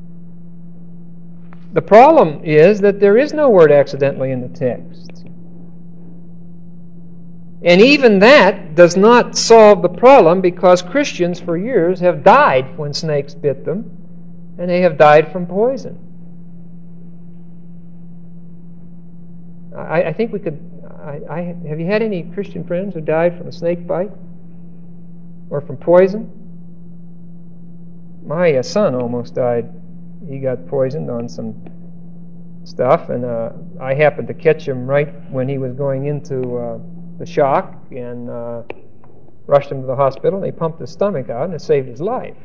the problem is that there is no word accidentally in the text. And even that does not solve the problem, because Christians for years have died when snakes bit them, and they have died from poison. I, I think we could... I, I, have you had any Christian friends who died from a snake bite? Or from poison? My uh, son almost died. He got poisoned on some stuff, and uh, I happened to catch him right when he was going into... Uh, the shock, and uh, rushed him to the hospital, and they pumped his stomach out, and it saved his life.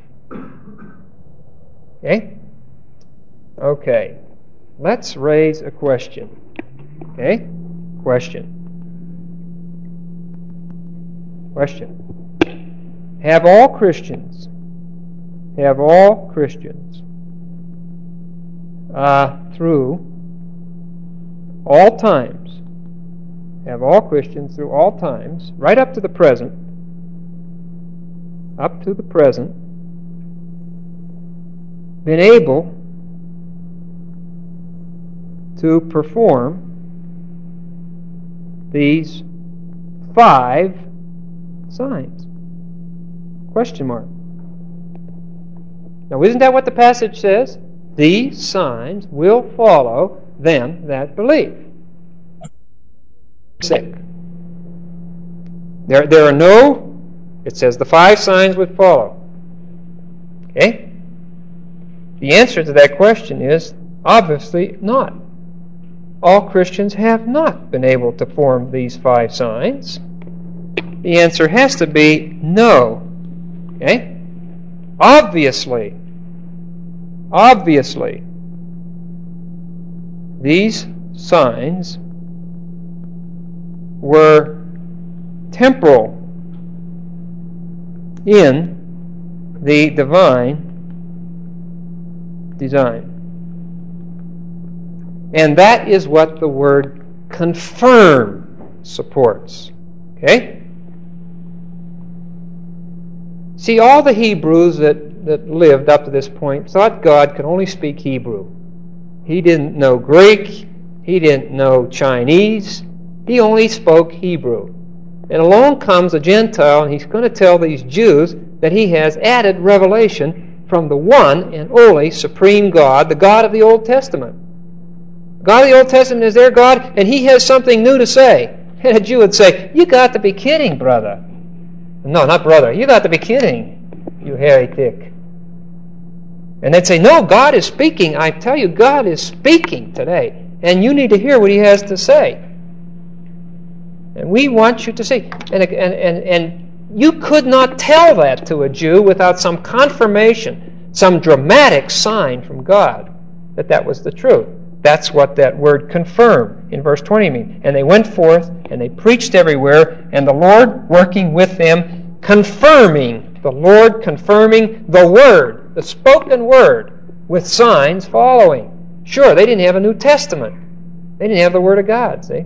Okay? Okay. Let's raise a question. Okay? Question. Question. Have all Christians, have all Christians, uh, through all times, have all Christians through all times, right up to the present, up to the present, been able to perform these five signs? Question mark. Now, isn't that what the passage says? These signs will follow them that believe. Sick. There, there are no, it says the five signs would follow. Okay? The answer to that question is obviously not. All Christians have not been able to form these five signs. The answer has to be no. Okay? Obviously, obviously, these signs were temporal in the divine design. And that is what the word confirm supports. Okay? See, all the Hebrews that, that lived up to this point thought God could only speak Hebrew. He didn't know Greek. He didn't know Chinese. He only spoke Hebrew. And along comes a Gentile, and he's going to tell these Jews that he has added revelation from the one and only supreme God, the God of the Old Testament. The God of the Old Testament is their God, and he has something new to say. And a Jew would say, "You got to be kidding, brother." No, not brother. You got to be kidding, you heretic. And they'd say, "No, God is speaking. I tell you, God is speaking today. And you need to hear what he has to say. And we want you to see." And, and, and, and you could not tell that to a Jew without some confirmation, some dramatic sign from God that that was the truth. That's what that word confirm in verse twenty means. And they went forth, and they preached everywhere, and the Lord working with them, confirming, the Lord confirming the word, the spoken word, with signs following. Sure, they didn't have a New Testament. They didn't have the Word of God, see?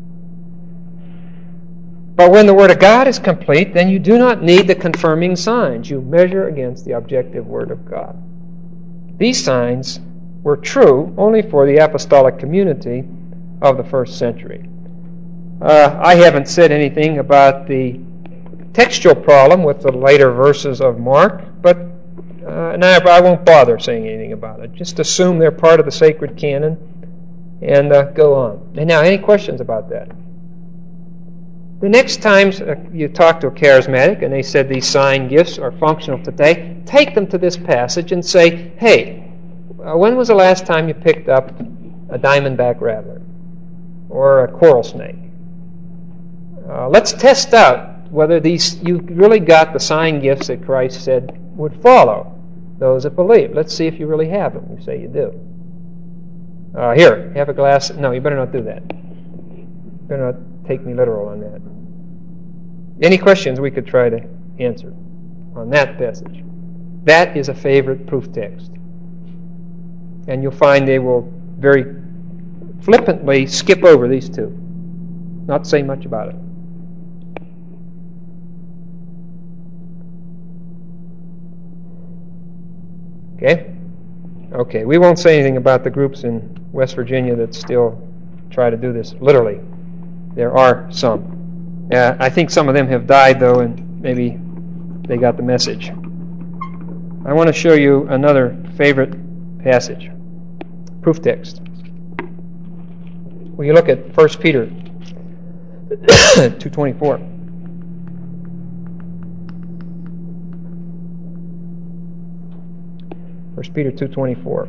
But when the Word of God is complete, then you do not need the confirming signs. You measure against the objective Word of God. These signs were true only for the apostolic community of the first century. Uh, I haven't said anything about the textual problem with the later verses of Mark, but uh, and I, I won't bother saying anything about it. Just assume they're part of the sacred canon and uh, go on. And now, any questions about that? The next time uh, you talk to a charismatic and they said these sign gifts are functional today, take them to this passage and say, "Hey, uh, when was the last time you picked up a diamondback rattler or a coral snake? Uh, let's test out whether these you really got the sign gifts that Christ said would follow those that believe. Let's see if you really have them." You say you do. Uh, here, have a glass. No, you better not do that. You better not take me literal on that. Any questions we could try to answer on that passage? That is a favorite proof text. And you'll find they will very flippantly skip over these two. Not say much about it. Okay? Okay, we won't say anything about the groups in West Virginia that still try to do this literally. There are some. Uh, I think some of them have died, though, and maybe they got the message. I want to show you another favorite passage, proof text. Will you look at First Peter two twenty-four? First Peter two twenty-four.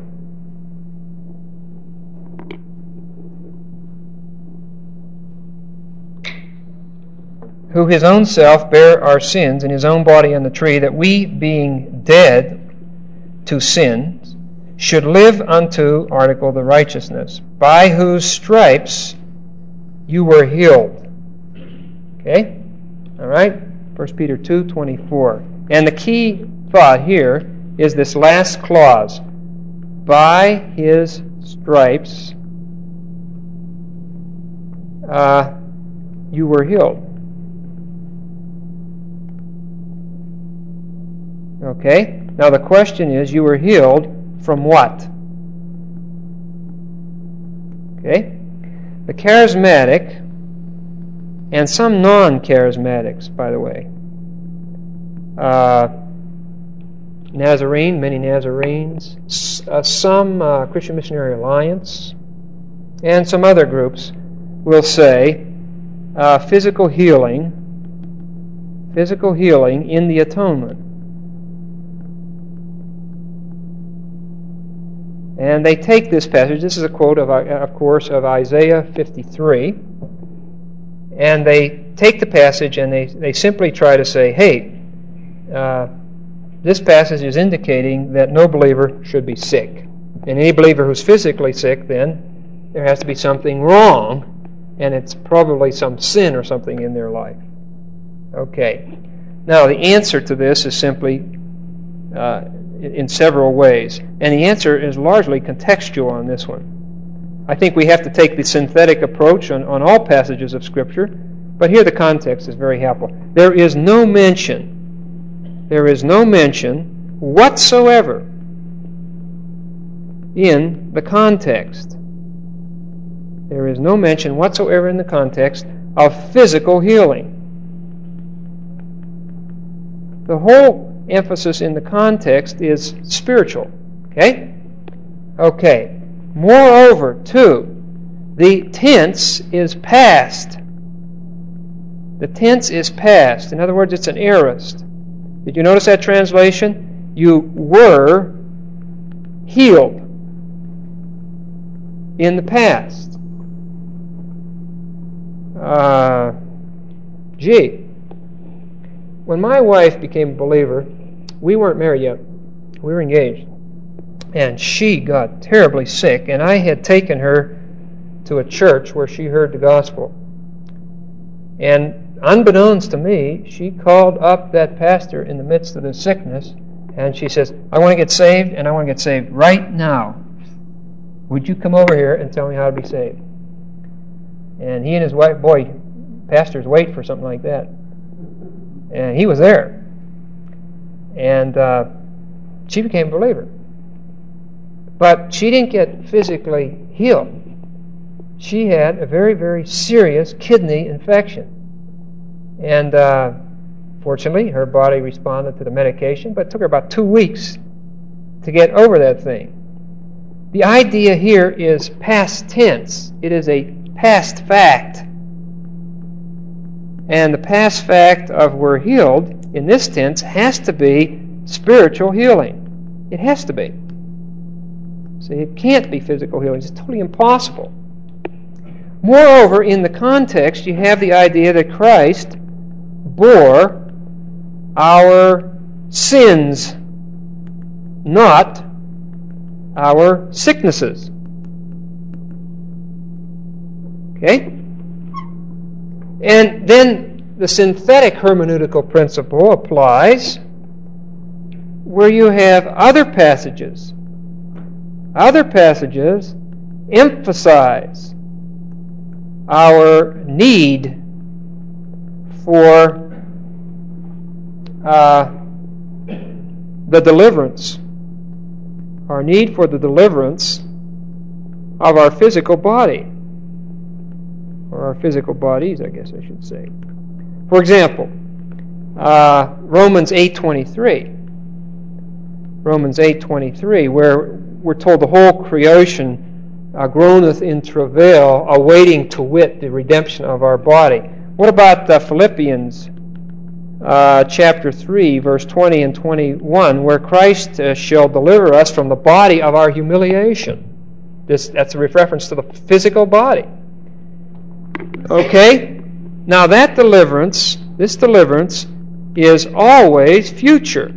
Who his own self bare our sins in his own body on the tree, that we, being dead to sin, should live unto, article, the righteousness, by whose stripes you were healed. Okay? All right? First Peter two twenty-four. And the key thought here is this last clause. By his stripes uh, you were healed. Okay? Now the question is, you were healed from what? Okay? The charismatic and some non-charismatics, by the way. Uh, Nazarene, many Nazarenes, uh, some uh, Christian Missionary Alliance, and some other groups will say uh, physical healing, physical healing in the atonement. And they take this passage, this is a quote, of, of course, of Isaiah fifty-three, and they take the passage and they, they simply try to say, hey, uh, this passage is indicating that no believer should be sick. And any believer who's physically sick, then there has to be something wrong, and it's probably some sin or something in their life. Okay. Now, the answer to this is simply uh, in several ways. And the answer is largely contextual on this one. I think we have to take the synthetic approach on, on all passages of Scripture, but here the context is very helpful. There is no mention, there is no mention whatsoever in the context. There is no mention whatsoever in the context of physical healing. The whole emphasis in the context is spiritual. Okay? Okay. Moreover, too, the tense is past. The tense is past. In other words, it's an aorist. Did you notice that translation? You were healed in the past. Uh, gee. When my wife became a believer, we weren't married yet. We were engaged. And she got terribly sick, and I had taken her to a church where she heard the gospel. And unbeknownst to me, she called up that pastor in the midst of the sickness, and she says, I want to get saved, and I want to get saved right now. Would you come over here and tell me how to be saved? And he and his wife, boy, pastors wait for something like that. And he was there. And uh, she became a believer. But she didn't get physically healed. She had a very, very serious kidney infection. And uh, fortunately, her body responded to the medication, but it took her about two weeks to get over that thing. The idea here is past tense. It is a past fact. And the past fact of we're healed, in this tense, has to be spiritual healing. It has to be. See, it can't be physical healing. It's totally impossible. Moreover, in the context, you have the idea that Christ bore our sins, not our sicknesses. Okay? And then the synthetic hermeneutical principle applies where you have other passages. Other passages emphasize our need for uh, the deliverance, our need for the deliverance of our physical body, or our physical bodies, I guess I should say. For example, uh, Romans eight twenty-three. Romans eight twenty-three, where we're told the whole creation uh, groaneth in travail, awaiting to wit the redemption of our body. What about uh, Philippians uh, chapter three, verse twenty and twenty-one, where Christ uh, shall deliver us from the body of our humiliation? This, that's a reference to the physical body. Okay? Now that deliverance, this deliverance, is always future.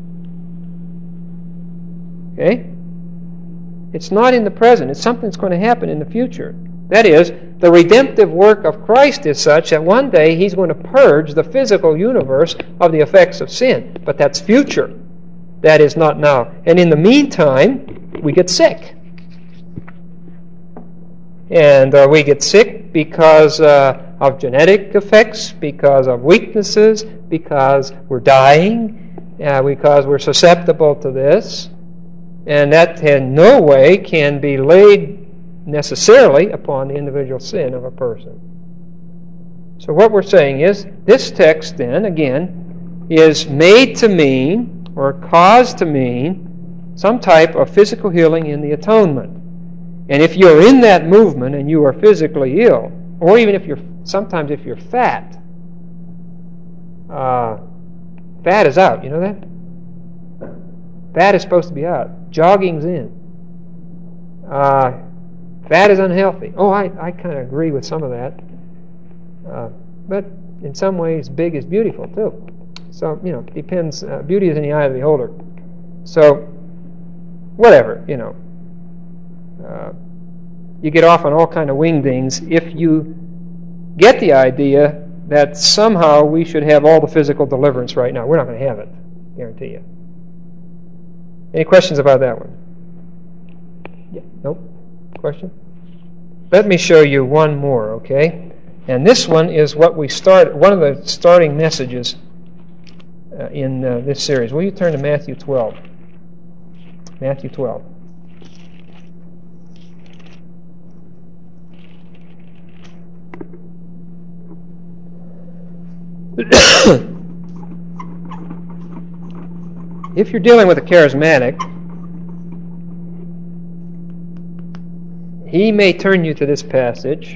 Okay? It's not in the present. It's something that's going to happen in the future. That is, the redemptive work of Christ is such that one day He's going to purge the physical universe of the effects of sin. But that's future. That is not now. And in the meantime, we get sick. And uh, we get sick because uh, of genetic effects, because of weaknesses, because we're dying, uh, because we're susceptible to this. And that in no way can be laid necessarily upon the individual sin of a person. So what we're saying is, this text then, again, is made to mean, or caused to mean, some type of physical healing in the atonement. And if you're in that movement and you are physically ill, or even if you're, sometimes if you're fat, uh, fat is out, you know that? Fat is supposed to be out. Jogging's in. Uh, fat is unhealthy. Oh, I, I kind of agree with some of that. Uh, but in some ways, big is beautiful too. So, you know, it depends. Uh, beauty is in the eye of the beholder. So, whatever, you know. Uh, you get off on all kind of wingdings if you get the idea that somehow we should have all the physical deliverance right now. We're not going to have it, I guarantee you. Any questions about that one? Yeah. Nope. Question? Let me show you one more, okay? And this one is what we start. One of the starting messages uh, in uh, this series. Will you turn to Matthew twelve? Matthew twelve. If you're dealing with a charismatic, he may turn you to this passage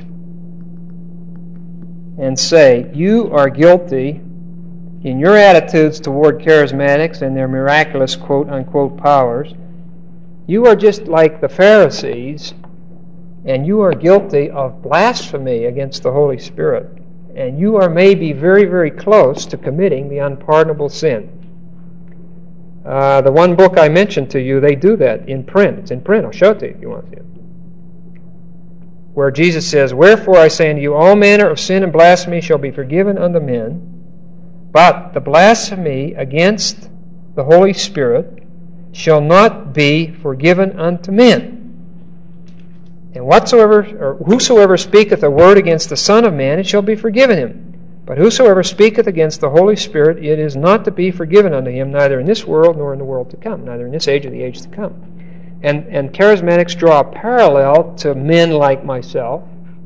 and say, you are guilty in your attitudes toward charismatics and their miraculous quote-unquote powers. You are just like the Pharisees, and you are guilty of blasphemy against the Holy Spirit. And you are maybe very, very close to committing the unpardonable sin. Uh, the one book I mentioned to you, they do that in print. It's in print. I'll show it to you if you want to. Where Jesus says, wherefore I say unto you, all manner of sin and blasphemy shall be forgiven unto men, but the blasphemy against the Holy Spirit shall not be forgiven unto men. And whatsoever or whosoever speaketh a word against the Son of Man, it shall be forgiven him. But whosoever speaketh against the Holy Spirit, it is not to be forgiven unto him, neither in this world nor in the world to come, neither in this age or the age to come. And, and charismatics draw a parallel to men like myself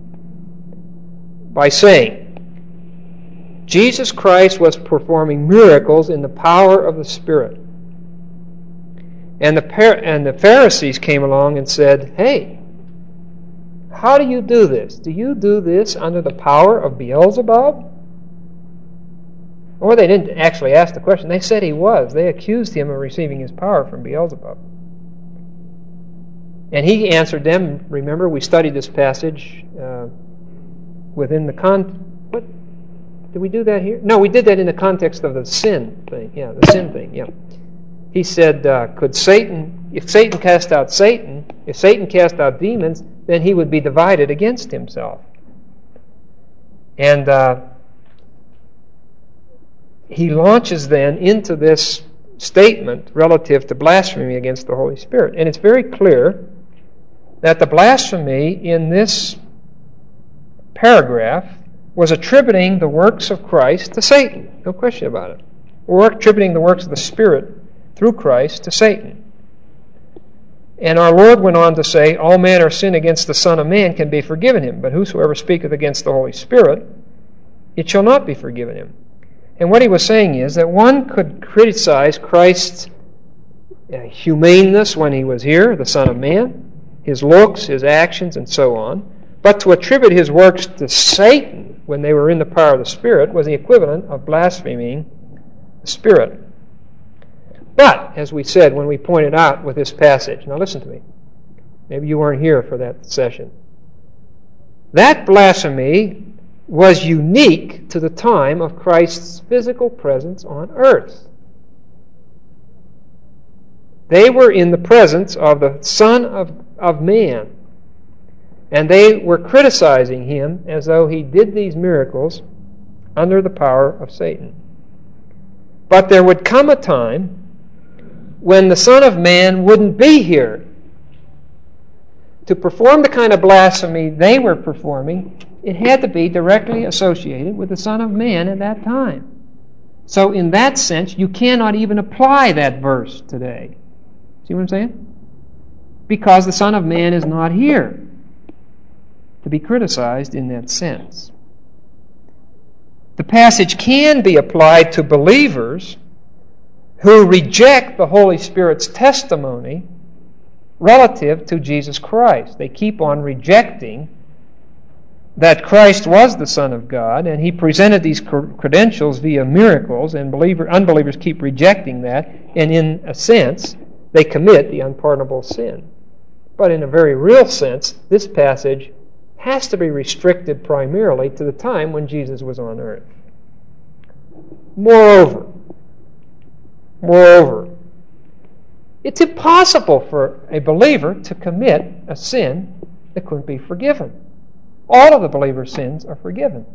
by saying, Jesus Christ was performing miracles in the power of the Spirit. And the, and the Pharisees came along and said, hey, how do you do this? Do you do this under the power of Beelzebub? Or they didn't actually ask the question. They said he was. They accused him of receiving his power from Beelzebub. And he answered them. Remember, we studied this passage uh, within the con... What? Did we do that here? No, we did that in the context of the sin thing. Yeah, the sin thing, yeah. He said, uh, could Satan... If Satan cast out Satan, if Satan cast out demons, then he would be divided against himself. And... Uh, he launches then into this statement relative to blasphemy against the Holy Spirit. And it's very clear that the blasphemy in this paragraph was attributing the works of Christ to Satan. No question about it. Or attributing the works of the Spirit through Christ to Satan. And our Lord went on to say, all manner of sin against the Son of Man can be forgiven him, but whosoever speaketh against the Holy Spirit it shall not be forgiven him. And what he was saying is that one could criticize Christ's uh, humaneness when he was here, the Son of Man, his looks, his actions, and so on. But to attribute his works to Satan when they were in the power of the Spirit was the equivalent of blaspheming the Spirit. But, as we said when we pointed out with this passage, now listen to me. Maybe you weren't here for that session. That blasphemy was unique to the time of Christ's physical presence on earth. They were in the presence of the Son of, of Man, and they were criticizing him as though he did these miracles under the power of Satan. But there would come a time when the Son of Man wouldn't be here. To perform the kind of blasphemy they were performing, it had to be directly associated with the Son of Man at that time. So in that sense, you cannot even apply that verse today. See what I'm saying? Because the Son of Man is not here to be criticized in that sense. The passage can be applied to believers who reject the Holy Spirit's testimony relative to Jesus Christ. They keep on rejecting that Christ was the Son of God, and He presented these credentials via miracles, and believer, unbelievers keep rejecting that, and in a sense, they commit the unpardonable sin. But in a very real sense, this passage has to be restricted primarily to the time when Jesus was on earth. Moreover, moreover, it's impossible for a believer to commit a sin that couldn't be forgiven. All of the believer's sins are forgiven.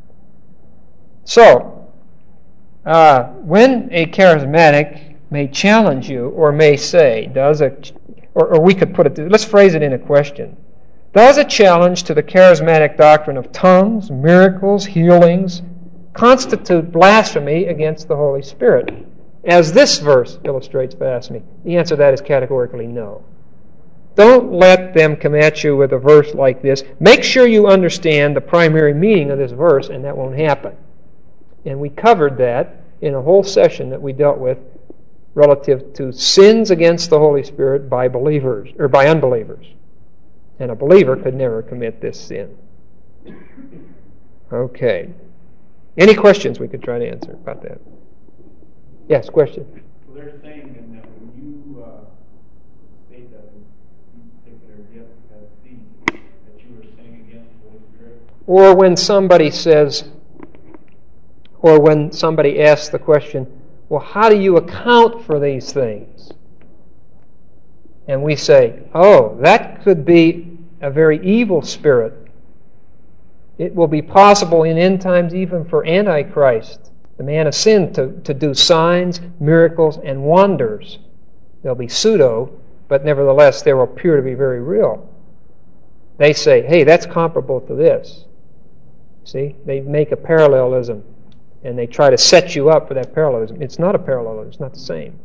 So, uh, when a charismatic may challenge you or may say, does a, or, or we could put it, let's phrase it in a question. Does a challenge to the charismatic doctrine of tongues, miracles, healings constitute blasphemy against the Holy Spirit? As this verse illustrates blasphemy, the answer to that is categorically no. Don't let them come at you with a verse like this. Make sure you understand the primary meaning of this verse, and that won't happen. And we covered that in a whole session that we dealt with relative to sins against the Holy Spirit by believers or by unbelievers. And a believer could never commit this sin. Okay. Any questions we could try to answer about that? Yes, question. So they're saying that when you uh, state that these particular gifts have ceased, that you are sinning against the Holy Spirit? Or when somebody says, or when somebody asks the question, well, how do you account for these things? And we say, oh, that could be a very evil spirit. It will be possible in end times even for Antichrist, the man of sin, to, to do signs, miracles, and wonders. They'll be pseudo, but nevertheless they will appear to be very real. They say, hey, that's comparable to this. See? They make a parallelism, and they try to set you up for that parallelism. It's not a parallelism. It's not the same.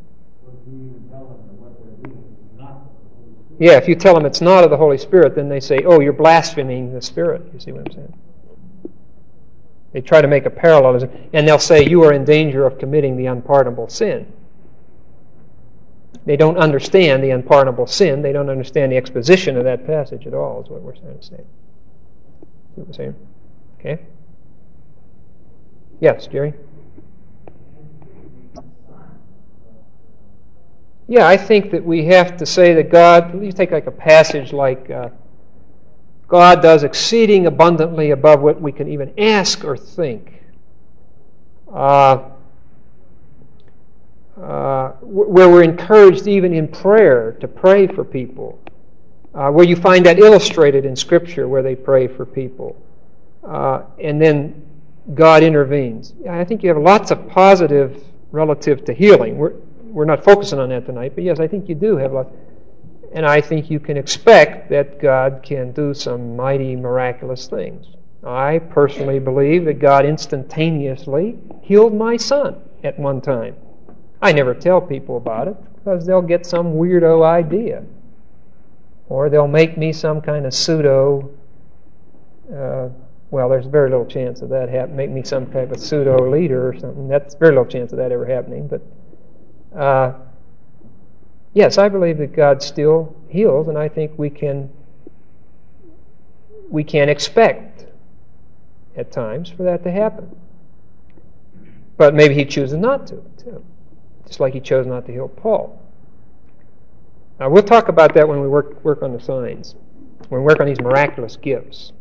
Yeah, if you tell them it's not of the Holy Spirit, then they say, oh, you're blaspheming the Spirit. You see what I'm saying? They try to make a parallelism, and they'll say you are in danger of committing the unpardonable sin. They don't understand the unpardonable sin. They don't understand the exposition of that passage at all, is what we're trying to say. See what we're saying? Okay? Yes, Jerry? Yeah, I think that we have to say that God, you take like a passage like uh, God does exceeding abundantly above what we can even ask or think. Uh, uh, where we're encouraged even in prayer to pray for people. Uh, where you find that illustrated in Scripture where they pray for people. Uh, and then God intervenes. I think you have lots of positive relative to healing. We're, we're not focusing on that tonight, but yes, I think you do have lots. And I think you can expect that God can do some mighty, miraculous things. I personally believe that God instantaneously healed my son at one time. I never tell people about it because they'll get some weirdo idea. Or they'll make me some kind of pseudo uh, Well, there's very little chance of that happening. Make me some type of pseudo leader or something. That's very little chance of that ever happening. But uh, yes, I believe that God still heals, and I think we can we can expect at times for that to happen. But maybe He chooses not to, too. Just like He chose not to heal Paul. Now, we'll talk about that when we work work on the signs, when we work on these miraculous gifts.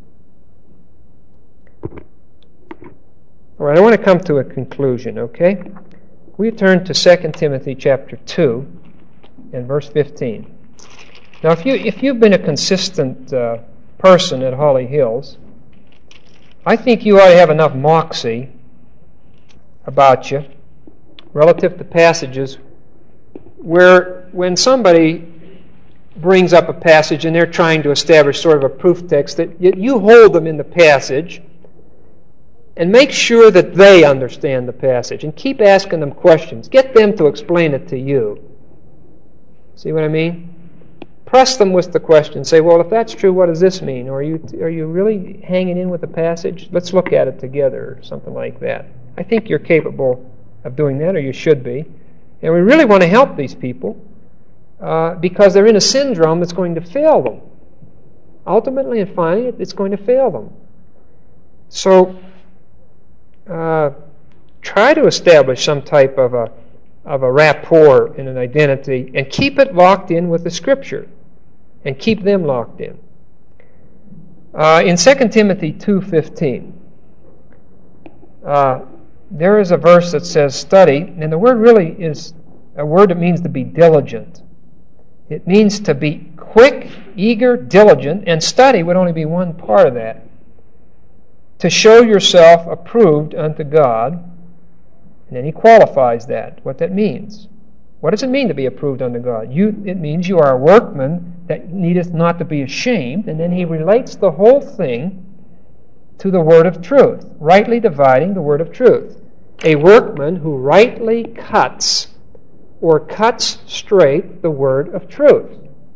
All right, I want to come to a conclusion, okay? We turn to Second Timothy chapter two and verse fifteen. Now, if, you, if you've been a consistent uh, person at Holly Hills, I think you ought to have enough moxie about you relative to passages where when somebody brings up a passage and they're trying to establish sort of a proof text, that you hold them in the passage and make sure that they understand the passage and keep asking them questions. Get them to explain it to you. See what I mean? Press them with the question. Say, well, if that's true, what does this mean? Or are you, are you really hanging in with the passage? Let's look at it together, or something like that. I think you're capable of doing that, or you should be. And we really want to help these people uh, because they're in a syndrome that's going to fail them. Ultimately and finally, it's going to fail them. So, uh, try to establish some type of a of a rapport and an identity, and keep it locked in with the Scripture, and keep them locked in. Uh, in Second Timothy two fifteen, uh, there is a verse that says study, and the word really is a word that means to be diligent. It means to be quick, eager, diligent, and study would only be one part of that. To show yourself approved unto God, and then he qualifies that, what that means. What does it mean to be approved unto God? You, it means you are a workman that needeth not to be ashamed, and then he relates the whole thing to the word of truth, rightly dividing the word of truth. A workman who rightly cuts or cuts straight the word of truth.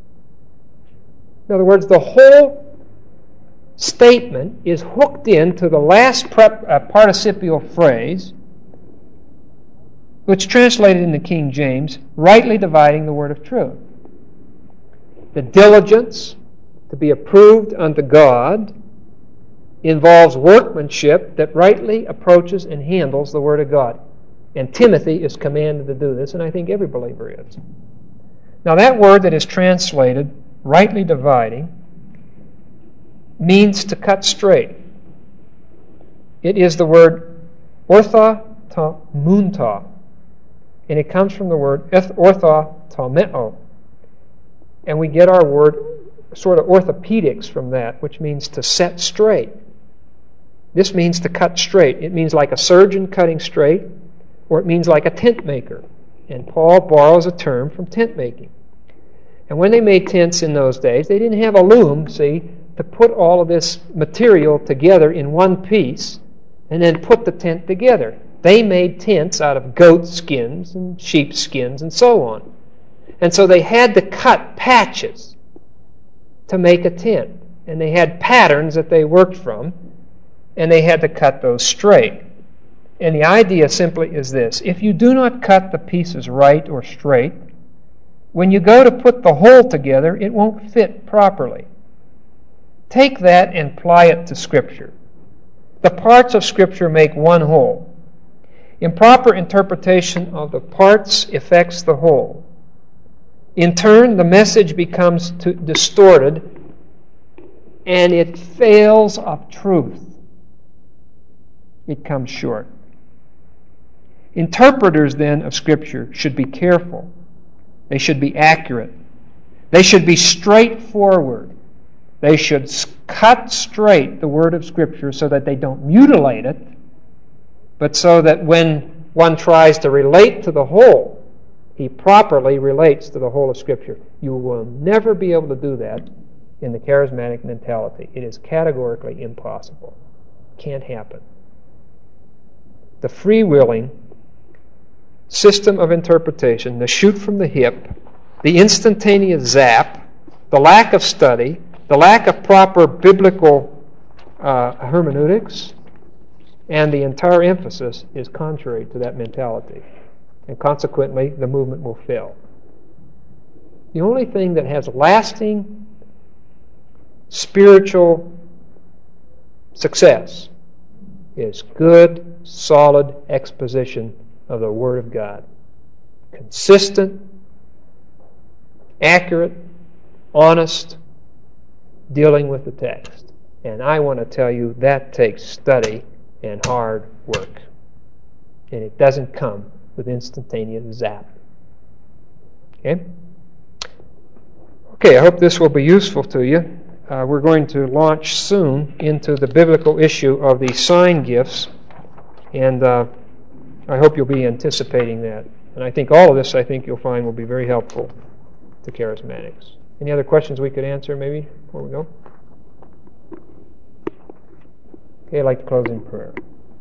In other words, the whole statement is hooked into the last prep, uh, participial phrase, which translated in the King James, rightly dividing the word of truth. The diligence to be approved unto God involves workmanship that rightly approaches and handles the Word of God. And Timothy is commanded to do this, and I think every believer is. Now that word that is translated, rightly dividing, means to cut straight. It is the word orthotomunta, and it comes from the word orthotomeo. And we get our word sort of orthopedics from that, which means to set straight. This means to cut straight. It means like a surgeon cutting straight, or it means like a tent maker. And Paul borrows a term from tent making. And when they made tents in those days, they didn't have a loom, see, to put all of this material together in one piece and then put the tent together. They made tents out of goat skins and sheep skins and so on. And so they had to cut patches to make a tent. And they had patterns that they worked from, and they had to cut those straight. And the idea simply is this: if you do not cut the pieces right or straight, when you go to put the whole together, it won't fit properly. Take that and apply it to Scripture. The parts of Scripture make one whole. Improper interpretation of the parts affects the whole. In turn, the message becomes too distorted, and it fails of truth. It comes short. Interpreters, then, of Scripture should be careful. They should be accurate. They should be straightforward. They should cut straight the word of Scripture so that they don't mutilate it, but so that when one tries to relate to the whole, he properly relates to the whole of Scripture. You will never be able to do that in the charismatic mentality. It is categorically impossible. Can't happen. The freewheeling system of interpretation, the shoot from the hip, the instantaneous zap, the lack of study, the lack of proper biblical uh, hermeneutics, and the entire emphasis is contrary to that mentality. And consequently, the movement will fail. The only thing that has lasting spiritual success is good, solid exposition of the Word of God. Consistent, accurate, honest, dealing with the text. And I want to tell you that takes study and hard work. And it doesn't come with instantaneous zap. Okay? Okay, I hope this will be useful to you. Uh, we're going to launch soon into the biblical issue of the sign gifts, and uh, I hope you'll be anticipating that. And I think all of this, I think you'll find, will be very helpful to charismatics. Any other questions we could answer, maybe, before we go? Okay, I'd like to close in prayer.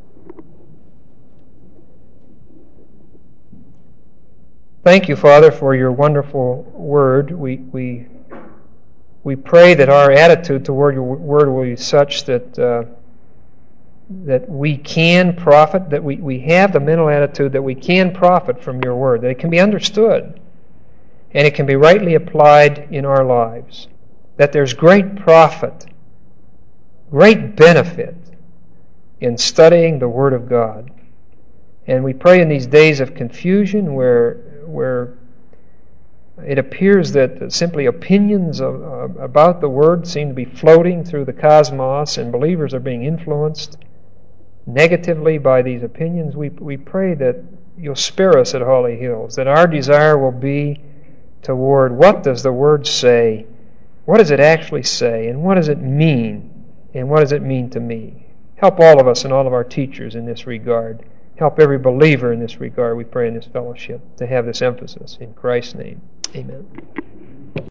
Thank you, Father, for your wonderful word. We we we pray that our attitude toward your word will be such that uh, that we can profit, that we, we have the mental attitude that we can profit from your word, that it can be understood and it can be rightly applied in our lives, that there's great profit, great benefit in studying the Word of God. And we pray in these days of confusion where where it appears that simply opinions of, uh, about the Word seem to be floating through the cosmos and believers are being influenced negatively by these opinions, we we pray that you'll spare us at Holly Hills, that our desire will be toward what does the Word say, what does it actually say, and what does it mean, and what does it mean to me. Help all of us and all of our teachers in this regard. Help every believer in this regard, we pray in this fellowship, to have this emphasis. In Christ's name, amen.